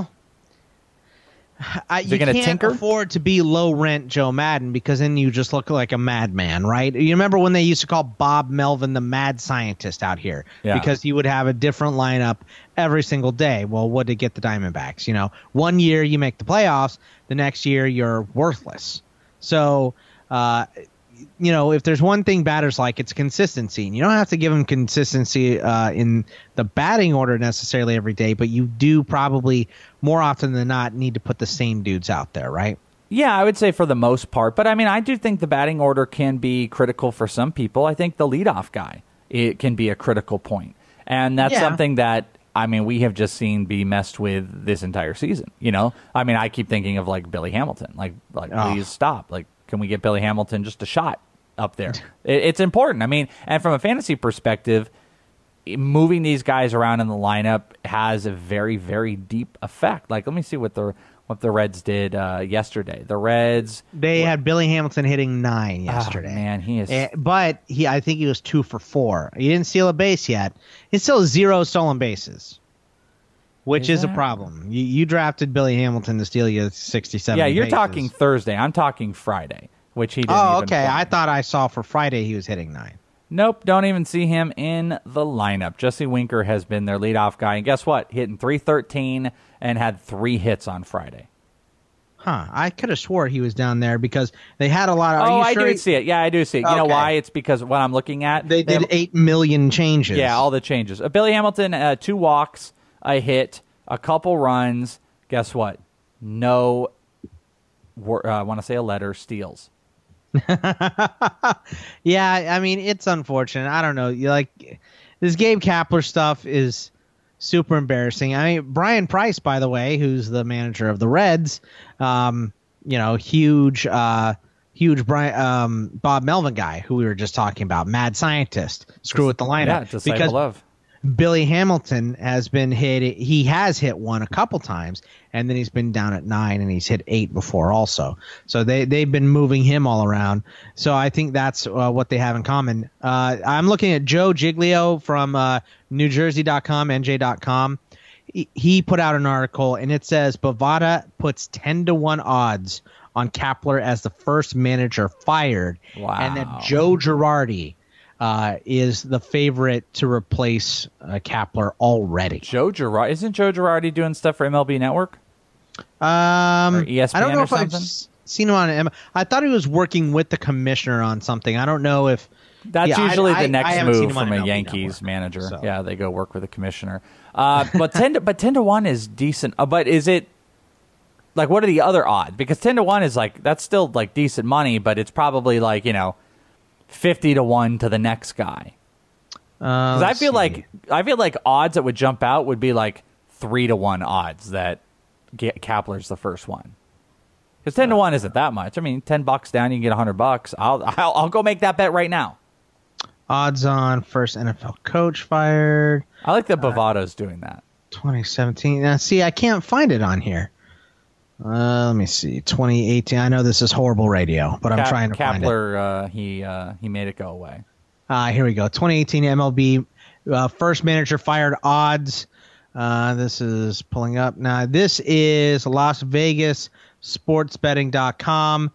[SPEAKER 6] you can't afford to be low-rent Joe Madden because then you just look like a madman, right? You remember when they used to call Bob Melvin the mad scientist out here because he would have a different lineup every single day. Well, what did get the Diamondbacks? 1 year you make the playoffs, the next year you're worthless. So, if there's one thing batters like, it's consistency. And you don't have to give them consistency in the batting order necessarily every day, but you do probably more often than not need to put the same dudes out there, right?
[SPEAKER 5] Yeah, I would say for the most part. But, I mean, I do think the batting order can be critical for some people. I think the leadoff guy, it can be a critical point. And that's something that, I mean, we have just seen be messed with this entire season, I mean, I keep thinking of, like, Billy Hamilton. Like please stop. Like, can we get Billy Hamilton just a shot up there? It's important. I mean, and from a fantasy perspective, moving these guys around in the lineup has a very, very deep effect. Like, let me see what the Reds did yesterday. The Reds,
[SPEAKER 6] they had Billy Hamilton hitting 9 yesterday.
[SPEAKER 5] Oh, man, he is.
[SPEAKER 6] But I think he was 2 for 4. He didn't steal a base yet. He's still 0 stolen bases, which is a problem. You drafted Billy Hamilton to steal you 67.
[SPEAKER 5] Yeah, you're
[SPEAKER 6] bases.
[SPEAKER 5] talking Thursday. I'm talking Friday, which he didn't.
[SPEAKER 6] Oh, okay. I thought I saw for Friday he was hitting 9.
[SPEAKER 5] Nope, don't even see him in the lineup. Jesse Winker has been their leadoff guy. And guess what? Hitting .313 and had 3 hits on Friday.
[SPEAKER 6] Huh. I could have swore he was down there because they had a lot of...
[SPEAKER 5] I do see it. Yeah, I do see it. You know why? It's because what I'm looking at...
[SPEAKER 6] They did 8 million changes.
[SPEAKER 5] Yeah, all the changes. Billy Hamilton, 2 walks, a hit, a couple runs. Guess what? No, I want to say a letter, steals.
[SPEAKER 6] Yeah, I mean, it's unfortunate. I don't know. This Gabe Kapler stuff is super embarrassing. I mean, Brian Price, by the way, who's the manager of the Reds, huge Bob Melvin guy who we were just talking about, mad scientist, screw with the lineup.
[SPEAKER 5] Yeah, disciple of.
[SPEAKER 6] Billy Hamilton has been hit. He has hit 1 a couple times, and then he's been down at 9, and he's hit 8 before also. So they've been moving him all around. So I think that's what they have in common. I'm looking at Joe Giglio from NewJersey.com, NJ.com. He put out an article, and it says Bovada puts 10-1 odds on Kapler as the first manager fired, and that Joe Girardi is the favorite to replace Kapler already.
[SPEAKER 5] Isn't Joe Girardi doing stuff for MLB Network? Or ESPN
[SPEAKER 6] I don't know if
[SPEAKER 5] something?
[SPEAKER 6] I've seen him on. I thought he was working with the commissioner on something. I don't know if
[SPEAKER 5] that's usually the next move from a
[SPEAKER 6] MLB
[SPEAKER 5] Yankees
[SPEAKER 6] Network,
[SPEAKER 5] manager.
[SPEAKER 6] So.
[SPEAKER 5] Yeah, they go work with the commissioner. But 10-1 is decent. But is it like, what are the other odds? Because 10-1 is like, that's still like decent money, but it's probably like 50-1 to the next guy. Because I feel like odds that would jump out would be like 3-1 odds that Kapler's the first one. Because 10-1 isn't that much. I mean, $10 down, you can get $100. I'll go make that bet right now.
[SPEAKER 6] Odds on first NFL coach fired.
[SPEAKER 5] I like that Bovada's doing that.
[SPEAKER 6] 2017. Now, see, I can't find it on here. Let me see. 2018. I know this is horrible radio, but I'm trying to find it.
[SPEAKER 5] Kapler, he made it go away.
[SPEAKER 6] Here we go. 2018 MLB first manager fired odds. This is pulling up. Now, this is Las Vegas sportsbetting.com.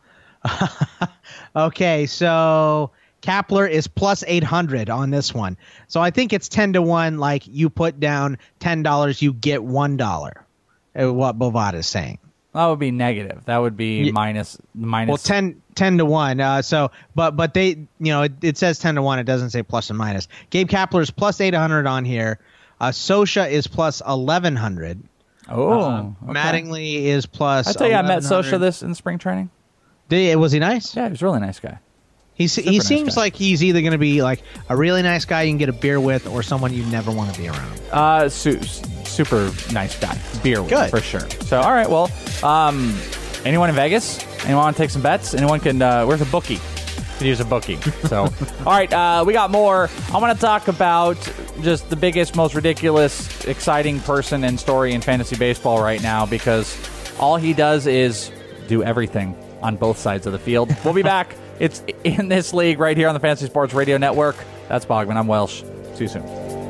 [SPEAKER 6] Okay, so Kapler is plus 800 on this one. So I think it's 10-1, like you put down $10, you get $1. What Bovada is saying.
[SPEAKER 5] That would be negative. That would be minus.
[SPEAKER 6] Well, 10-1. So, but they, it says 10-1. It doesn't say plus and minus. Gabe Kapler is plus 800 on here. Sosha is plus 1,100.
[SPEAKER 5] Oh, okay.
[SPEAKER 6] Mattingly is plus.
[SPEAKER 5] I tell you, I met
[SPEAKER 6] 1,100.
[SPEAKER 5] Sosha in spring training.
[SPEAKER 6] Was he nice?
[SPEAKER 5] Yeah, he was a really nice guy.
[SPEAKER 6] He
[SPEAKER 5] nice
[SPEAKER 6] seems
[SPEAKER 5] guy.
[SPEAKER 6] like he's either going to be like a really nice guy you can get a beer with, or someone you never want to be around.
[SPEAKER 5] Super nice guy. Beer with,
[SPEAKER 6] Good.
[SPEAKER 5] for sure. So, all right, well, anyone in Vegas? Anyone want to take some bets? Anyone can, where's a bookie? Could use a bookie. So, all right, we got more. I want to talk about just the biggest, most ridiculous, exciting person and story in fantasy baseball right now, because all he does is do everything on both sides of the field. We'll be back. It's In This League right here on the Fantasy Sports Radio Network. That's Bogman. I'm Welsh. See you soon.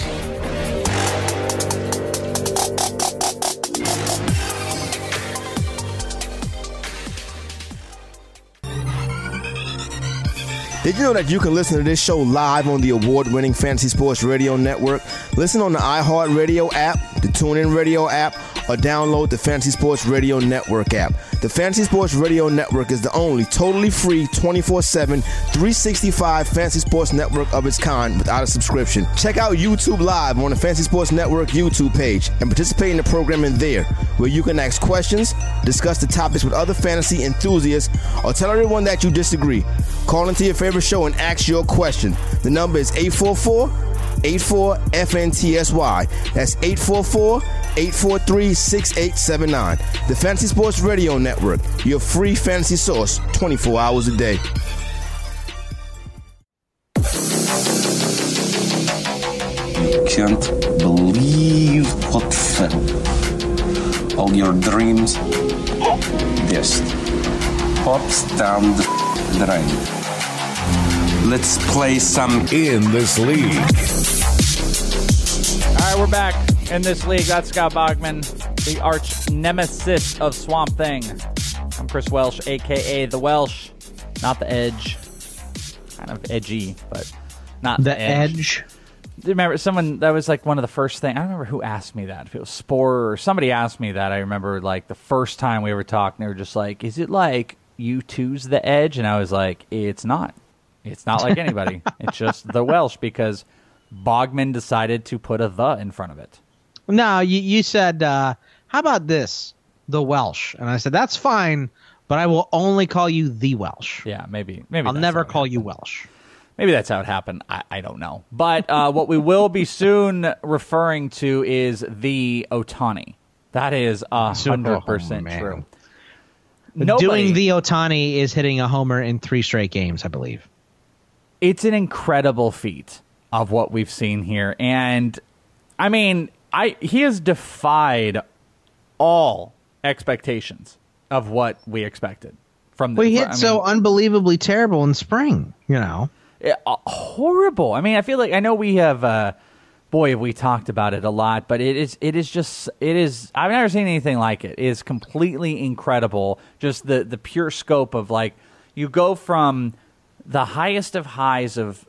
[SPEAKER 9] Did you know that you can listen to this show live on the award-winning Fantasy Sports Radio Network? Listen on the iHeartRadio app, the TuneIn Radio app, or download the Fantasy Sports Radio Network app. The Fantasy Sports Radio Network is the only totally free 24/7, 365 fantasy sports network of its kind without a subscription. Check out YouTube Live on the Fantasy Sports Network YouTube page and participate in the programming there, where you can ask questions, discuss the topics with other fantasy enthusiasts, or tell everyone that you disagree. Call into your favorite show and ask your question. The number is 844-84-FNTSY. That's 844-843-6879. The Fantasy Sports Radio Network, your free fantasy source 24 hours a day.
[SPEAKER 10] You can't believe what fell. All your dreams just pops down the drain. Let's play some
[SPEAKER 2] In This League.
[SPEAKER 5] All right, we're back in this league. That's Scott Bogman, the arch nemesis of Swamp Thing. I'm Chris Welsh, a.k.a. The Welsh, not the Edge. Kind of edgy, but not
[SPEAKER 6] The Edge.
[SPEAKER 5] Remember, someone, that was like one of the first things. I don't remember who asked me that. If it was Spore or somebody asked me that. I remember like the first time we were talking, they were just like, is it like U2's The Edge? And I was like, it's not. It's not like anybody. It's just The Welsh, because Bogman decided to put a "the" in front of it.
[SPEAKER 6] No, you said, how about this? The Welsh. And I said, that's fine, but I will only call you The Welsh.
[SPEAKER 5] Yeah, maybe.
[SPEAKER 6] I'll
[SPEAKER 5] that's
[SPEAKER 6] never
[SPEAKER 5] how it
[SPEAKER 6] call you
[SPEAKER 5] happened.
[SPEAKER 6] Welsh.
[SPEAKER 5] Maybe that's how it happened. I don't know. But what we will be soon referring to is the Ohtani. That is 100% true.
[SPEAKER 6] Doing the Ohtani is hitting a homer in 3 straight games, I believe.
[SPEAKER 5] It's an incredible feat of what we've seen here. And, I mean, he has defied all expectations of what we expected from the.
[SPEAKER 6] We hit so unbelievably terrible in spring, you know.
[SPEAKER 5] Horrible. I mean, I feel like, I know we have, boy, have we talked about it a lot, but it is I've never seen anything like it. It is completely incredible. Just the pure scope of, like, you go from the highest of highs of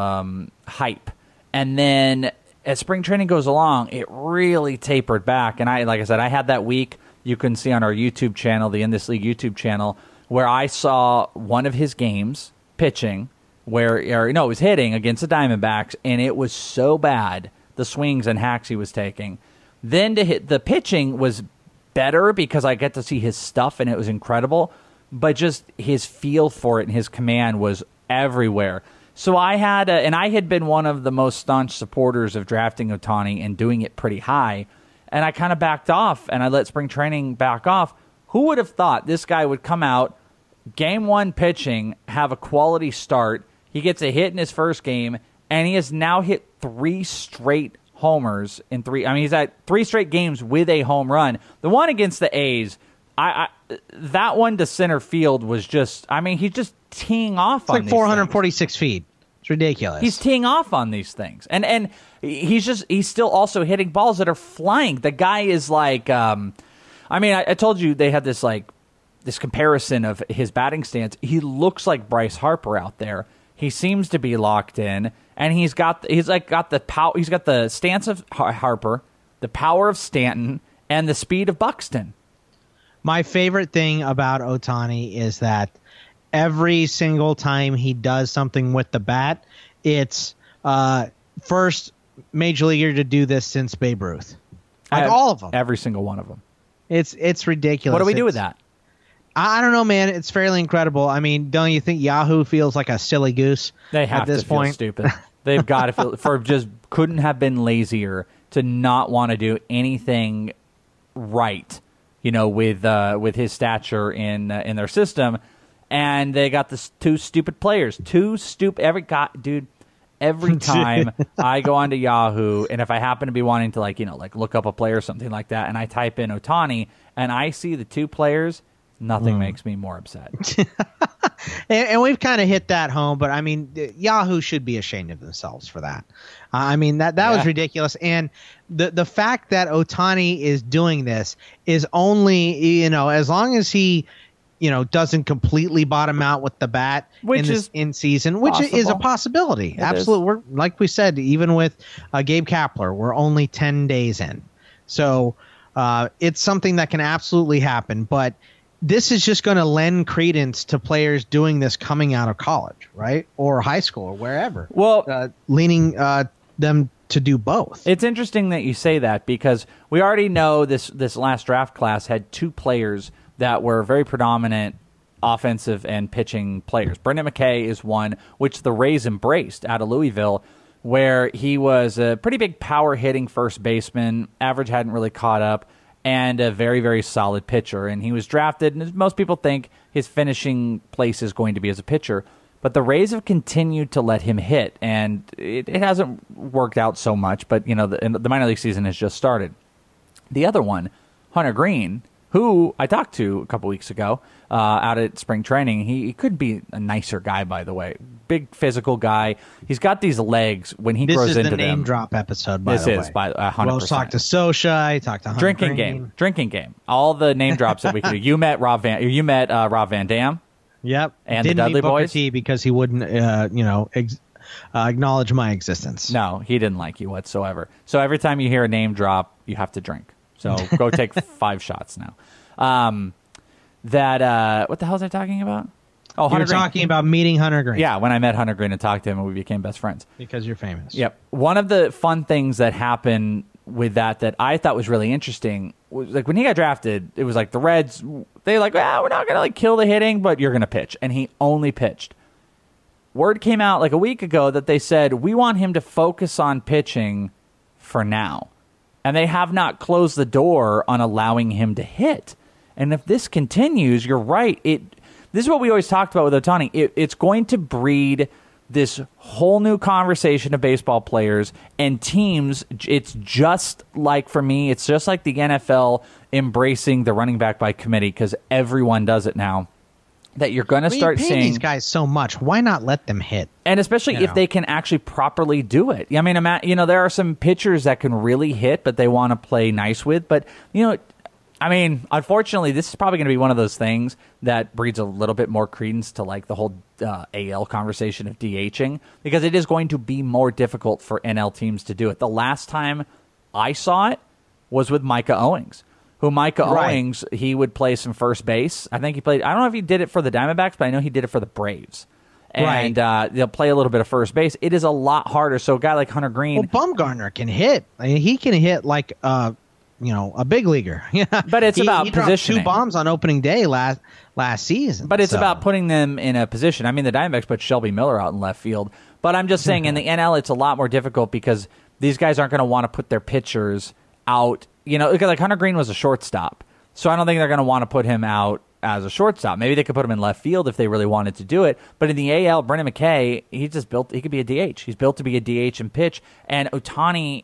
[SPEAKER 5] hype, and then as spring training goes along, it really tapered back. And like I said, I had that week you can see on our YouTube channel, the In This League YouTube channel, where I saw one of his games pitching, it was hitting against the Diamondbacks, and it was so bad, the swings and hacks he was taking. Then to hit the pitching was better because I get to see his stuff, and it was incredible. But just his feel for it and his command was everywhere. So I had been one of the most staunch supporters of drafting Ohtani and doing it pretty high. And I kind of backed off, and I let spring training back off. Who would have thought this guy would come out, game 1 pitching, have a quality start, he gets a hit in his first game, and he has now hit 3 straight homers in 3. I mean, he's at 3 straight games with a home run. The one against the A's, that one to center field was just, I mean, he's just teeing off
[SPEAKER 6] it's
[SPEAKER 5] on
[SPEAKER 6] like
[SPEAKER 5] these
[SPEAKER 6] 446 feet. It's ridiculous.
[SPEAKER 5] He's teeing off on these things. And he's still also hitting balls that are flying. The guy is like, I told you they had this comparison of his batting stance. He looks like Bryce Harper out there. He seems to be locked in, and he's got the power. He's got the stance of Harper, the power of Stanton, and the speed of Buxton.
[SPEAKER 6] My favorite thing about Ohtani is that every single time he does something with the bat, it's first major leaguer to do this since Babe Ruth. Like all of them.
[SPEAKER 5] Every single one of them.
[SPEAKER 6] It's ridiculous.
[SPEAKER 5] What do we do with that?
[SPEAKER 6] I don't know, man. It's fairly incredible. I mean, don't you think Yahoo feels like a silly goose
[SPEAKER 5] They have
[SPEAKER 6] at this
[SPEAKER 5] to feel
[SPEAKER 6] point?
[SPEAKER 5] stupid. They've got to feel for just couldn't have been lazier to not want to do anything right, with his stature in their system, and they got the two stupid players, Every time I go onto Yahoo, and if I happen to be wanting to look up a player or something like that, and I type in Ohtani, and I see the two players, nothing makes me more upset.
[SPEAKER 6] And we've kind of hit that home, but I mean, Yahoo should be ashamed of themselves for that. I mean, that was ridiculous. And the fact that Ohtani is doing this is only, as long as he, doesn't completely bottom out with the bat in season, which is a possibility. Absolutely. We're, like we said, even with Gabe Kapler, we're only 10 days in. So it's something that can absolutely happen. But this is just going to lend credence to players doing this coming out of college, right? Or high school or wherever.
[SPEAKER 5] Well,
[SPEAKER 6] leaning them to do both.
[SPEAKER 5] It's interesting that you say that because we already know this last draft class had two players that were very predominant offensive and pitching players. Brendan McKay is one, which the Rays embraced out of Louisville, where he was a pretty big power hitting first baseman. Average hadn't really caught up. And a very, very solid pitcher. And he was drafted, and as most people think, his finishing place is going to be as a pitcher. But the Rays have continued to let him hit, and it hasn't worked out so much. But, the minor league season has just started. The other one, Hunter Green, who I talked to a couple weeks ago out at spring training. He could be a nicer guy, by the way. Big physical guy. He's got these legs when he grows into them.
[SPEAKER 6] This is the name drop episode, by the way.
[SPEAKER 5] This is, by 100%.
[SPEAKER 6] Well, talked to Sosha. He talked to Hunter Green.
[SPEAKER 5] Drinking game. All the name drops that we could do. You met Rob Van Dam.
[SPEAKER 6] Yep.
[SPEAKER 5] And
[SPEAKER 6] Didn't
[SPEAKER 5] the Dudley
[SPEAKER 6] meet Booker
[SPEAKER 5] Boys.
[SPEAKER 6] T because he wouldn't, acknowledge my existence.
[SPEAKER 5] No, he didn't like you whatsoever. So every time you hear a name drop, you have to drink. So go take 5 shots now. What the hell was I talking about? Oh, Hunter Green.
[SPEAKER 6] Talking about meeting Hunter Green.
[SPEAKER 5] Yeah, when I met Hunter Green and talked to him, and we became best friends.
[SPEAKER 6] Because you're famous.
[SPEAKER 5] Yep. One of the fun things that happened with that I thought was really interesting was like when he got drafted, it was like the Reds, they we're not going to kill the hitting, but you're going to pitch. And he only pitched. Word came out like a week ago that they said, we want him to focus on pitching for now. And they have not closed the door on allowing him to hit. And if this continues, you're right. This is what we always talked about with Ohtani. It's going to breed this whole new conversation of baseball players and teams. It's just like, for me, it's just like the NFL embracing the running back by committee because everyone does it now. That you're going to start seeing
[SPEAKER 6] these guys so much. Why not let them hit?
[SPEAKER 5] And especially if they can actually properly do it. I mean, there are some pitchers that can really hit, but they want to play nice with. But, unfortunately, this is probably going to be one of those things that breeds a little bit more credence to like the whole AL conversation of DHing because it is going to be more difficult for NL teams to do it. The last time I saw it was with Micah Owings. Owings, he would play some first base. I think he played, I don't know if he did it for the Diamondbacks, but I know he did it for the Braves. And they'll play a little bit of first base. It is a lot harder. So a guy like Hunter Green.
[SPEAKER 6] Well, Bumgarner can hit. I mean, he can hit like, a big leaguer.
[SPEAKER 5] But it's about
[SPEAKER 6] he
[SPEAKER 5] positioning.
[SPEAKER 6] Dropped 2 bombs on opening day last season.
[SPEAKER 5] But it's about putting them in a position. I mean, the Diamondbacks put Shelby Miller out in left field. But I'm just saying in the NL, it's a lot more difficult because these guys aren't going to want to put their pitchers out. Like Hunter Green was a shortstop. So I don't think they're going to want to put him out as a shortstop. Maybe they could put him in left field if they really wanted to do it. But in the AL, Brendan McKay, he could be a DH. He's built to be a DH and pitch. And Ohtani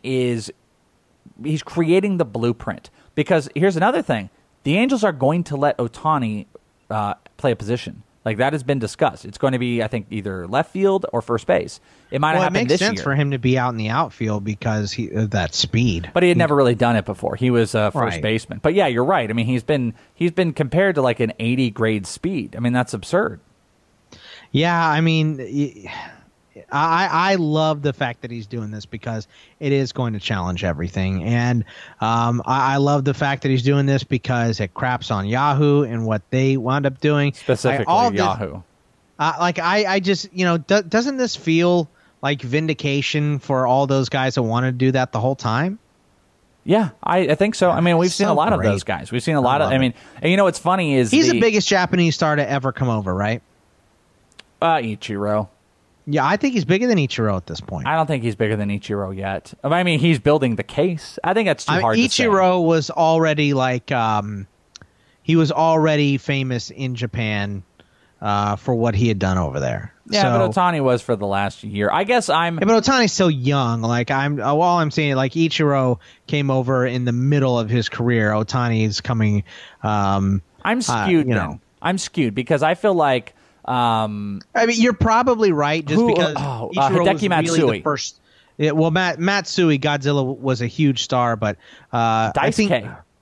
[SPEAKER 5] he's creating the blueprint. Because here's another thing. The Angels are going to let Ohtani play a position. Like, that has been discussed. It's going to be, I think, either left field or first base. It might not happen this year.
[SPEAKER 6] It makes sense for him to be out in the outfield because of that speed.
[SPEAKER 5] But he had never really done it before. He was a first baseman. But yeah, you're right. I mean, he's been compared to like an 80 grade speed. I mean, that's absurd.
[SPEAKER 6] Yeah, I mean, I love the fact that he's doing this because it is going to challenge everything. And I love the fact that he's doing this because it craps on Yahoo and what they wound up doing.
[SPEAKER 5] Specifically Yahoo.
[SPEAKER 6] I just, doesn't this feel like vindication for all those guys that wanted to do that the whole time?
[SPEAKER 5] Yeah, I think so. I mean, we've seen a lot of those guys. We've seen a lot of. I mean, and you know what's funny is
[SPEAKER 6] he's the biggest Japanese star to ever come over, right?
[SPEAKER 5] Ichiro.
[SPEAKER 6] Yeah, I think he's bigger than Ichiro at this point.
[SPEAKER 5] I don't think he's bigger than Ichiro yet. I mean, he's building the case. I think that's too hard to say.
[SPEAKER 6] Ichiro was already like he was already famous in Japan for what he had done over there.
[SPEAKER 5] Yeah, but Otani was for the last year. I guess
[SPEAKER 6] Yeah, but Otani's so young. Like all I'm saying, like Ichiro came over in the middle of his career. Otani's coming.
[SPEAKER 5] I'm skewed. I'm skewed because I feel like.
[SPEAKER 6] I mean, you're probably right. Just because Ichiro
[SPEAKER 5] Hideki
[SPEAKER 6] was
[SPEAKER 5] Matsui.
[SPEAKER 6] really the first. Well, Matsui, Godzilla was a huge star, but I think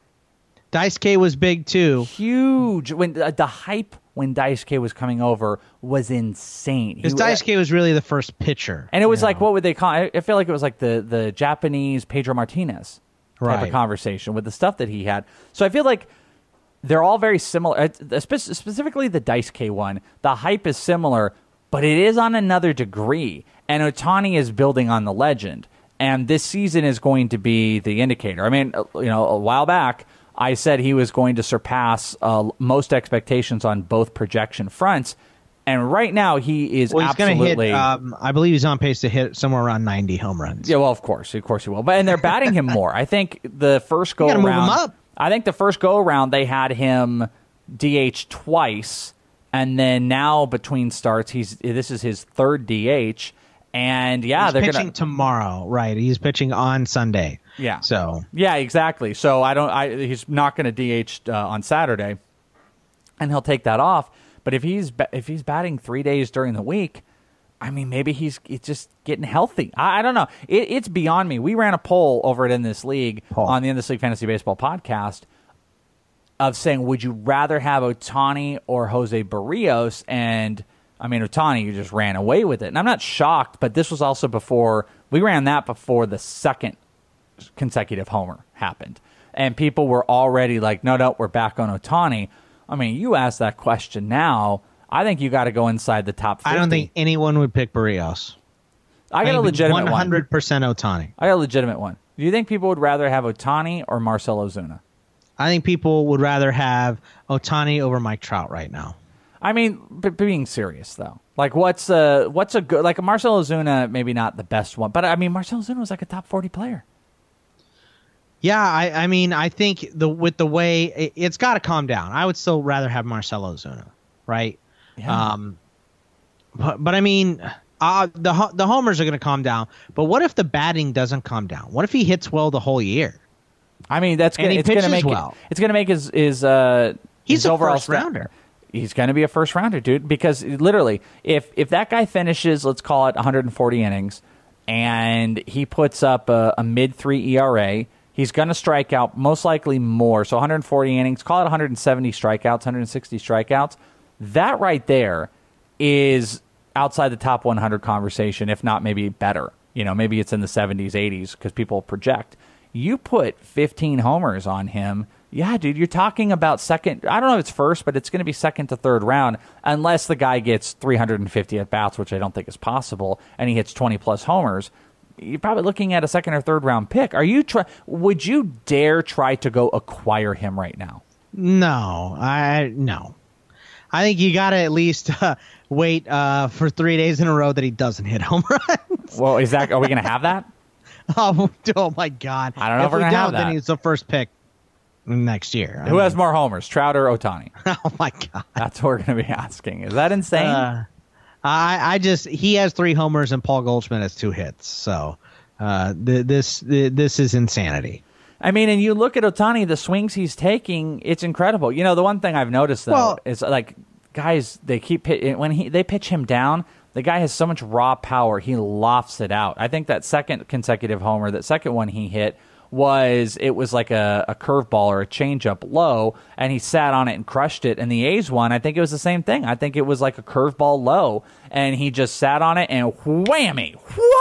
[SPEAKER 6] Daisuke was big too.
[SPEAKER 5] Huge. When the hype when Daisuke was coming over was insane.
[SPEAKER 6] Because Daisuke was really the first pitcher,
[SPEAKER 5] and it was like, what would they call it? I feel like it was like the Japanese Pedro Martinez type of conversation with the stuff that he had. So I feel like. They're all very similar, specifically the Daisuke one. The hype is similar, but it is on another degree. And Otani is building on the legend. And this season is going to be the indicator. I mean, a while back, I said he was going to surpass most expectations on both projection fronts. And right now, he is absolutely...
[SPEAKER 6] I believe he's on pace to hit somewhere around 90 home runs.
[SPEAKER 5] Yeah, well, of course he will. And they're batting him more. I think the first go around...
[SPEAKER 6] You gotta move him up.
[SPEAKER 5] I think the first go-around, they had him DH twice, and then now between starts, this is his third DH, and
[SPEAKER 6] he's pitching tomorrow, right? He's pitching on Sunday.
[SPEAKER 5] Yeah.
[SPEAKER 6] So
[SPEAKER 5] yeah, exactly. So he's not going to DH on Saturday, and he'll take that off. But if he's batting 3 days during the week, I mean, maybe it's just getting healthy. I don't know. It's beyond me. We ran a poll over at In This League on the In This League Fantasy Baseball podcast of saying, would you rather have Otani or Jose Barrios? And, I mean, Otani, you just ran away with it. And I'm not shocked, but this was also before the second consecutive homer happened. And people were already like, no, we're back on Otani. I mean, you ask that question now, I think you got to go inside the top 50.
[SPEAKER 6] I don't think anyone would pick Barrios.
[SPEAKER 5] I got a legitimate
[SPEAKER 6] 100% Otani.
[SPEAKER 5] I got a legitimate one. Do you think people would rather have Otani or Marcell Ozuna?
[SPEAKER 6] I think people would rather have Otani over Mike Trout right now.
[SPEAKER 5] I mean, being serious though, like what's a good, like Marcell Ozuna, maybe not the best one, but I mean Marcell Ozuna was like a top 40 player.
[SPEAKER 6] Yeah, I mean, I think with the way it's got to calm down. I would still rather have Marcell Ozuna, right?
[SPEAKER 5] Yeah.
[SPEAKER 6] But I mean, the homers are going to calm down. But what if the batting doesn't calm down? What if he hits well the whole year?
[SPEAKER 5] I mean, it's going to make
[SPEAKER 6] well.
[SPEAKER 5] It's going to make his
[SPEAKER 6] he's a
[SPEAKER 5] overall
[SPEAKER 6] first rounder.
[SPEAKER 5] He's going to be a first rounder, dude. Because literally, if that guy finishes, let's call it 140 innings, and he puts up a mid-3 ERA, he's going to strike out most likely more. So 140 innings, call it 170 strikeouts, 160 strikeouts. That right there is outside the top 100 conversation, if not maybe better. Maybe it's in the 70s, 80s because people project. You put 15 homers on him, yeah, dude, you're talking about second. I don't know if it's first, but it's going to be second to third round unless the guy gets 350 at-bats, which I don't think is possible, and he hits 20-plus homers. You're probably looking at a second or third round pick. Would you dare try to go acquire him right now?
[SPEAKER 6] No. I think you got to at least wait for 3 days in a row that he doesn't hit home runs.
[SPEAKER 5] Well, are we going to have that?
[SPEAKER 6] Oh my God.
[SPEAKER 5] I don't know if we're going to have that.
[SPEAKER 6] Then he's the first pick next year.
[SPEAKER 5] Who has more homers, Trout or Otani?
[SPEAKER 6] Oh my God.
[SPEAKER 5] That's what we're going to be asking. Is that insane?
[SPEAKER 6] He has 3 homers and Paul Goldschmidt has 2 hits. So this is insanity.
[SPEAKER 5] I mean, and you look at Otani, the swings he's taking, it's incredible. The one thing I've noticed though is like guys, they keep when they pitch him down, the guy has so much raw power, he lofts it out. I think that second consecutive homer, that second one he hit was like a curveball or a changeup low, and he sat on it and crushed it. And the A's one, I think it was the same thing. I think it was like a curveball low, and he just sat on it and whammy.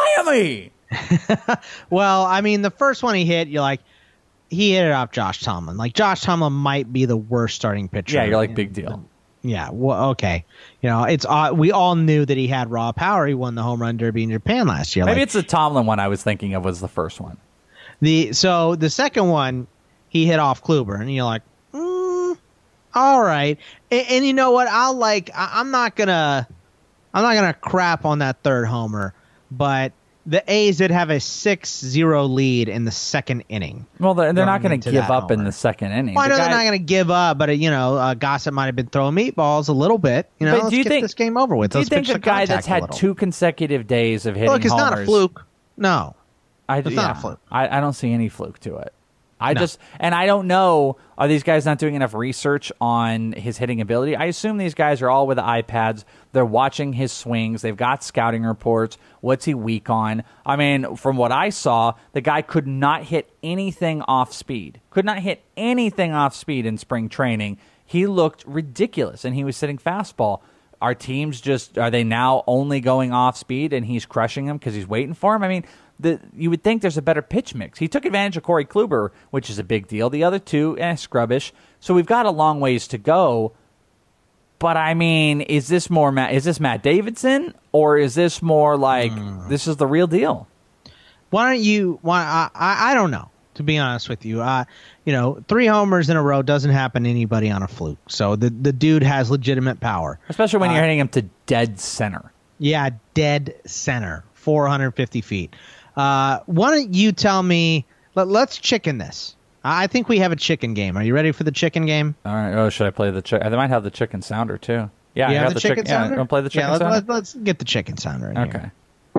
[SPEAKER 6] Well, I mean, the first one he hit, you're like, he hit it off Josh Tomlin. Like, Josh Tomlin might be the worst starting pitcher.
[SPEAKER 5] Yeah, you're like, big deal.
[SPEAKER 6] Yeah, well, okay. It's we all knew that he had raw power. He won the home run derby in Japan last year.
[SPEAKER 5] Maybe it's the Tomlin one I was thinking of was the first one.
[SPEAKER 6] So the second one, he hit off Kluber, and you're like, all right. And you know what? I'm not gonna crap on that third homer, but the A's did have a 6-0 lead in the second inning.
[SPEAKER 5] Well, they're not going to give up in the second inning.
[SPEAKER 6] Well, I know they're not going to give up, but Gossett might have been throwing meatballs a little bit. Let's get this game over with.
[SPEAKER 5] Do you think the guy that's had 2 consecutive days of hitting homers?
[SPEAKER 6] Look, it's not a fluke. No,
[SPEAKER 5] it's not a fluke. I don't see any fluke to it. I don't know, are these guys not doing enough research on his hitting ability? I assume these guys are all with iPads. They're watching his swings. They've got scouting reports. What's he weak on? I mean, from what I saw, the guy could not hit anything off speed. Could not hit anything off speed in spring training. He looked ridiculous, and he was sitting fastball. Are teams are they now only going off speed, and he's crushing them because he's waiting for him? I mean, you would think there's a better pitch mix. He took advantage of Corey Kluber, which is a big deal. The other two, scrubbish. So we've got a long ways to go. But I mean, is this Matt Davidson, or is this more like this is the real deal?
[SPEAKER 6] Why don't you? I don't know. To be honest with you, 3 homers in a row doesn't happen to anybody on a fluke. So the dude has legitimate power,
[SPEAKER 5] especially when you're hitting him to dead center.
[SPEAKER 6] Yeah, dead center, 450 feet. Why don't you tell me? Let's chicken this. I think we have a chicken game. Are you ready for the chicken game?
[SPEAKER 5] All right. Oh, should I play the chicken? They might have the chicken sounder too. Yeah,
[SPEAKER 6] I have the chicken sounder.
[SPEAKER 5] Yeah, want to play the chicken sounder?
[SPEAKER 6] Let's get the chicken sounder in here.
[SPEAKER 5] Okay.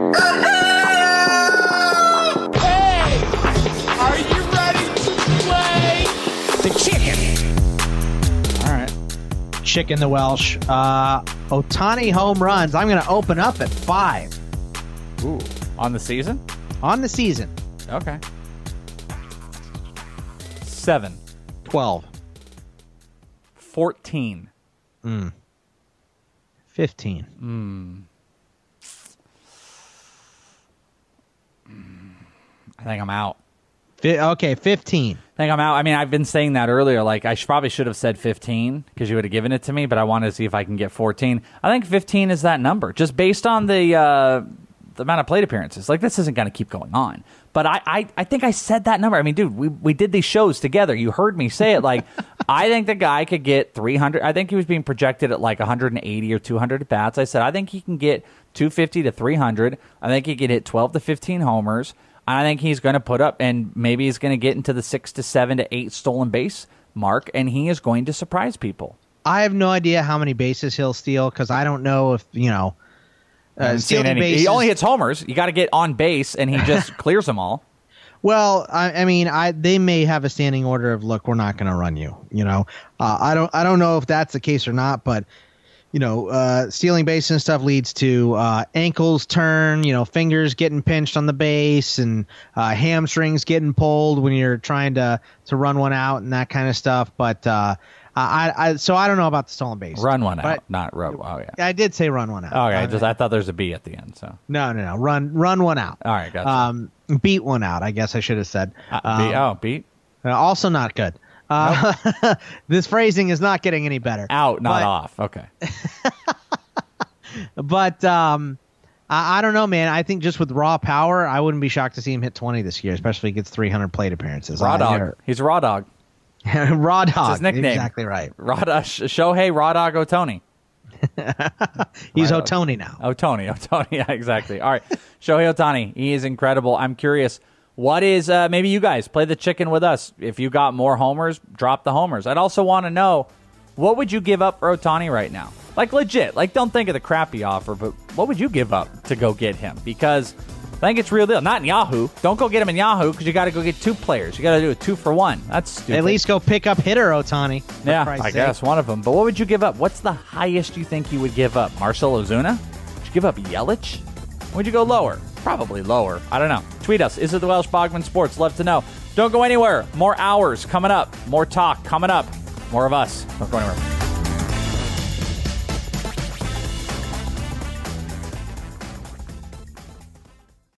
[SPEAKER 4] Hey, are you ready to play the chicken?
[SPEAKER 5] All right.
[SPEAKER 6] Chicken the Welsh. Ohtani home runs. I'm going to open up at 5.
[SPEAKER 5] Ooh, on the season?
[SPEAKER 6] On the season.
[SPEAKER 5] Okay. 7.
[SPEAKER 6] 12.
[SPEAKER 5] 14.
[SPEAKER 6] 15.
[SPEAKER 5] I think I'm out.
[SPEAKER 6] Okay, 15.
[SPEAKER 5] I think I'm out. I mean, I've been saying that earlier. Like, I probably should have said 15 because you would have given it to me, but I wanted to see if I can get 14. I think 15 is that number, just based on the amount of plate appearances. Like, this isn't going to keep going on. But I think I said that number. I mean, dude, we did these shows together. You heard me say it. Like, I think the guy could get 300. I think he was being projected at like 180 or 200 at bats. I said, I think he can get 250 to 300. I think he could hit 12 to 15 homers. I think he's going to put up, and maybe he's going to get into the 6 to 7 to 8 stolen base mark, and he is going to surprise people.
[SPEAKER 6] I have no idea how many bases he'll steal because I don't know if, stealing bases.
[SPEAKER 5] He only hits homers. You got to get on base, and he just clears them all.
[SPEAKER 6] Well, I mean, they may have a standing order of, look, we're not going to run you. I don't know if that's the case or not, but stealing base and stuff leads to ankles turn, fingers getting pinched on the base, and hamstrings getting pulled when you're trying to run one out and that kind of stuff. But so I don't know about the stolen base.
[SPEAKER 5] Run one out, not run. Oh yeah,
[SPEAKER 6] I did say run one out.
[SPEAKER 5] Okay, I thought there's a B at the end. So
[SPEAKER 6] no, run one out.
[SPEAKER 5] All right, gotcha.
[SPEAKER 6] Beat one out. I guess I should have said.
[SPEAKER 5] Beat.
[SPEAKER 6] Also not good. Nope. This phrasing is not getting any better.
[SPEAKER 5] Out, not off. Okay.
[SPEAKER 6] But I don't know, man. I think just with raw power, I wouldn't be shocked to see him hit 20 this year, especially if he gets 300 plate appearances.
[SPEAKER 5] Raw dog. He's a raw dog.
[SPEAKER 6] Raw dog.
[SPEAKER 5] That's his nickname.
[SPEAKER 6] Exactly right.
[SPEAKER 5] Shohei Raw Dog Ohtani.
[SPEAKER 6] He's Ohtani now.
[SPEAKER 5] Ohtani. Yeah, exactly. All right. Shohei Ohtani. He is incredible. I'm curious. What is, maybe you guys play the chicken with us. If you got more homers, drop the homers. I'd also want to know, what would you give up for Ohtani right now? Like, legit. Like, don't think of the crappy offer, but what would you give up to go get him? Because I think it's real deal. Not in Yahoo. Don't go get him in Yahoo because you got to go get 2 players. You got to do a 2-for-1. That's stupid.
[SPEAKER 6] At least go pick up hitter Ohtani.
[SPEAKER 5] Yeah, I guess one of them. But what would you give up? What's the highest you think you would give up? Marcell Ozuna? Would you give up Yelich? Would you go lower? Probably lower. I don't know. Tweet us. Is it the Welsh Bogman Sports? Love to know. Don't go anywhere. More hours coming up. More talk coming up. More of us. Don't go anywhere.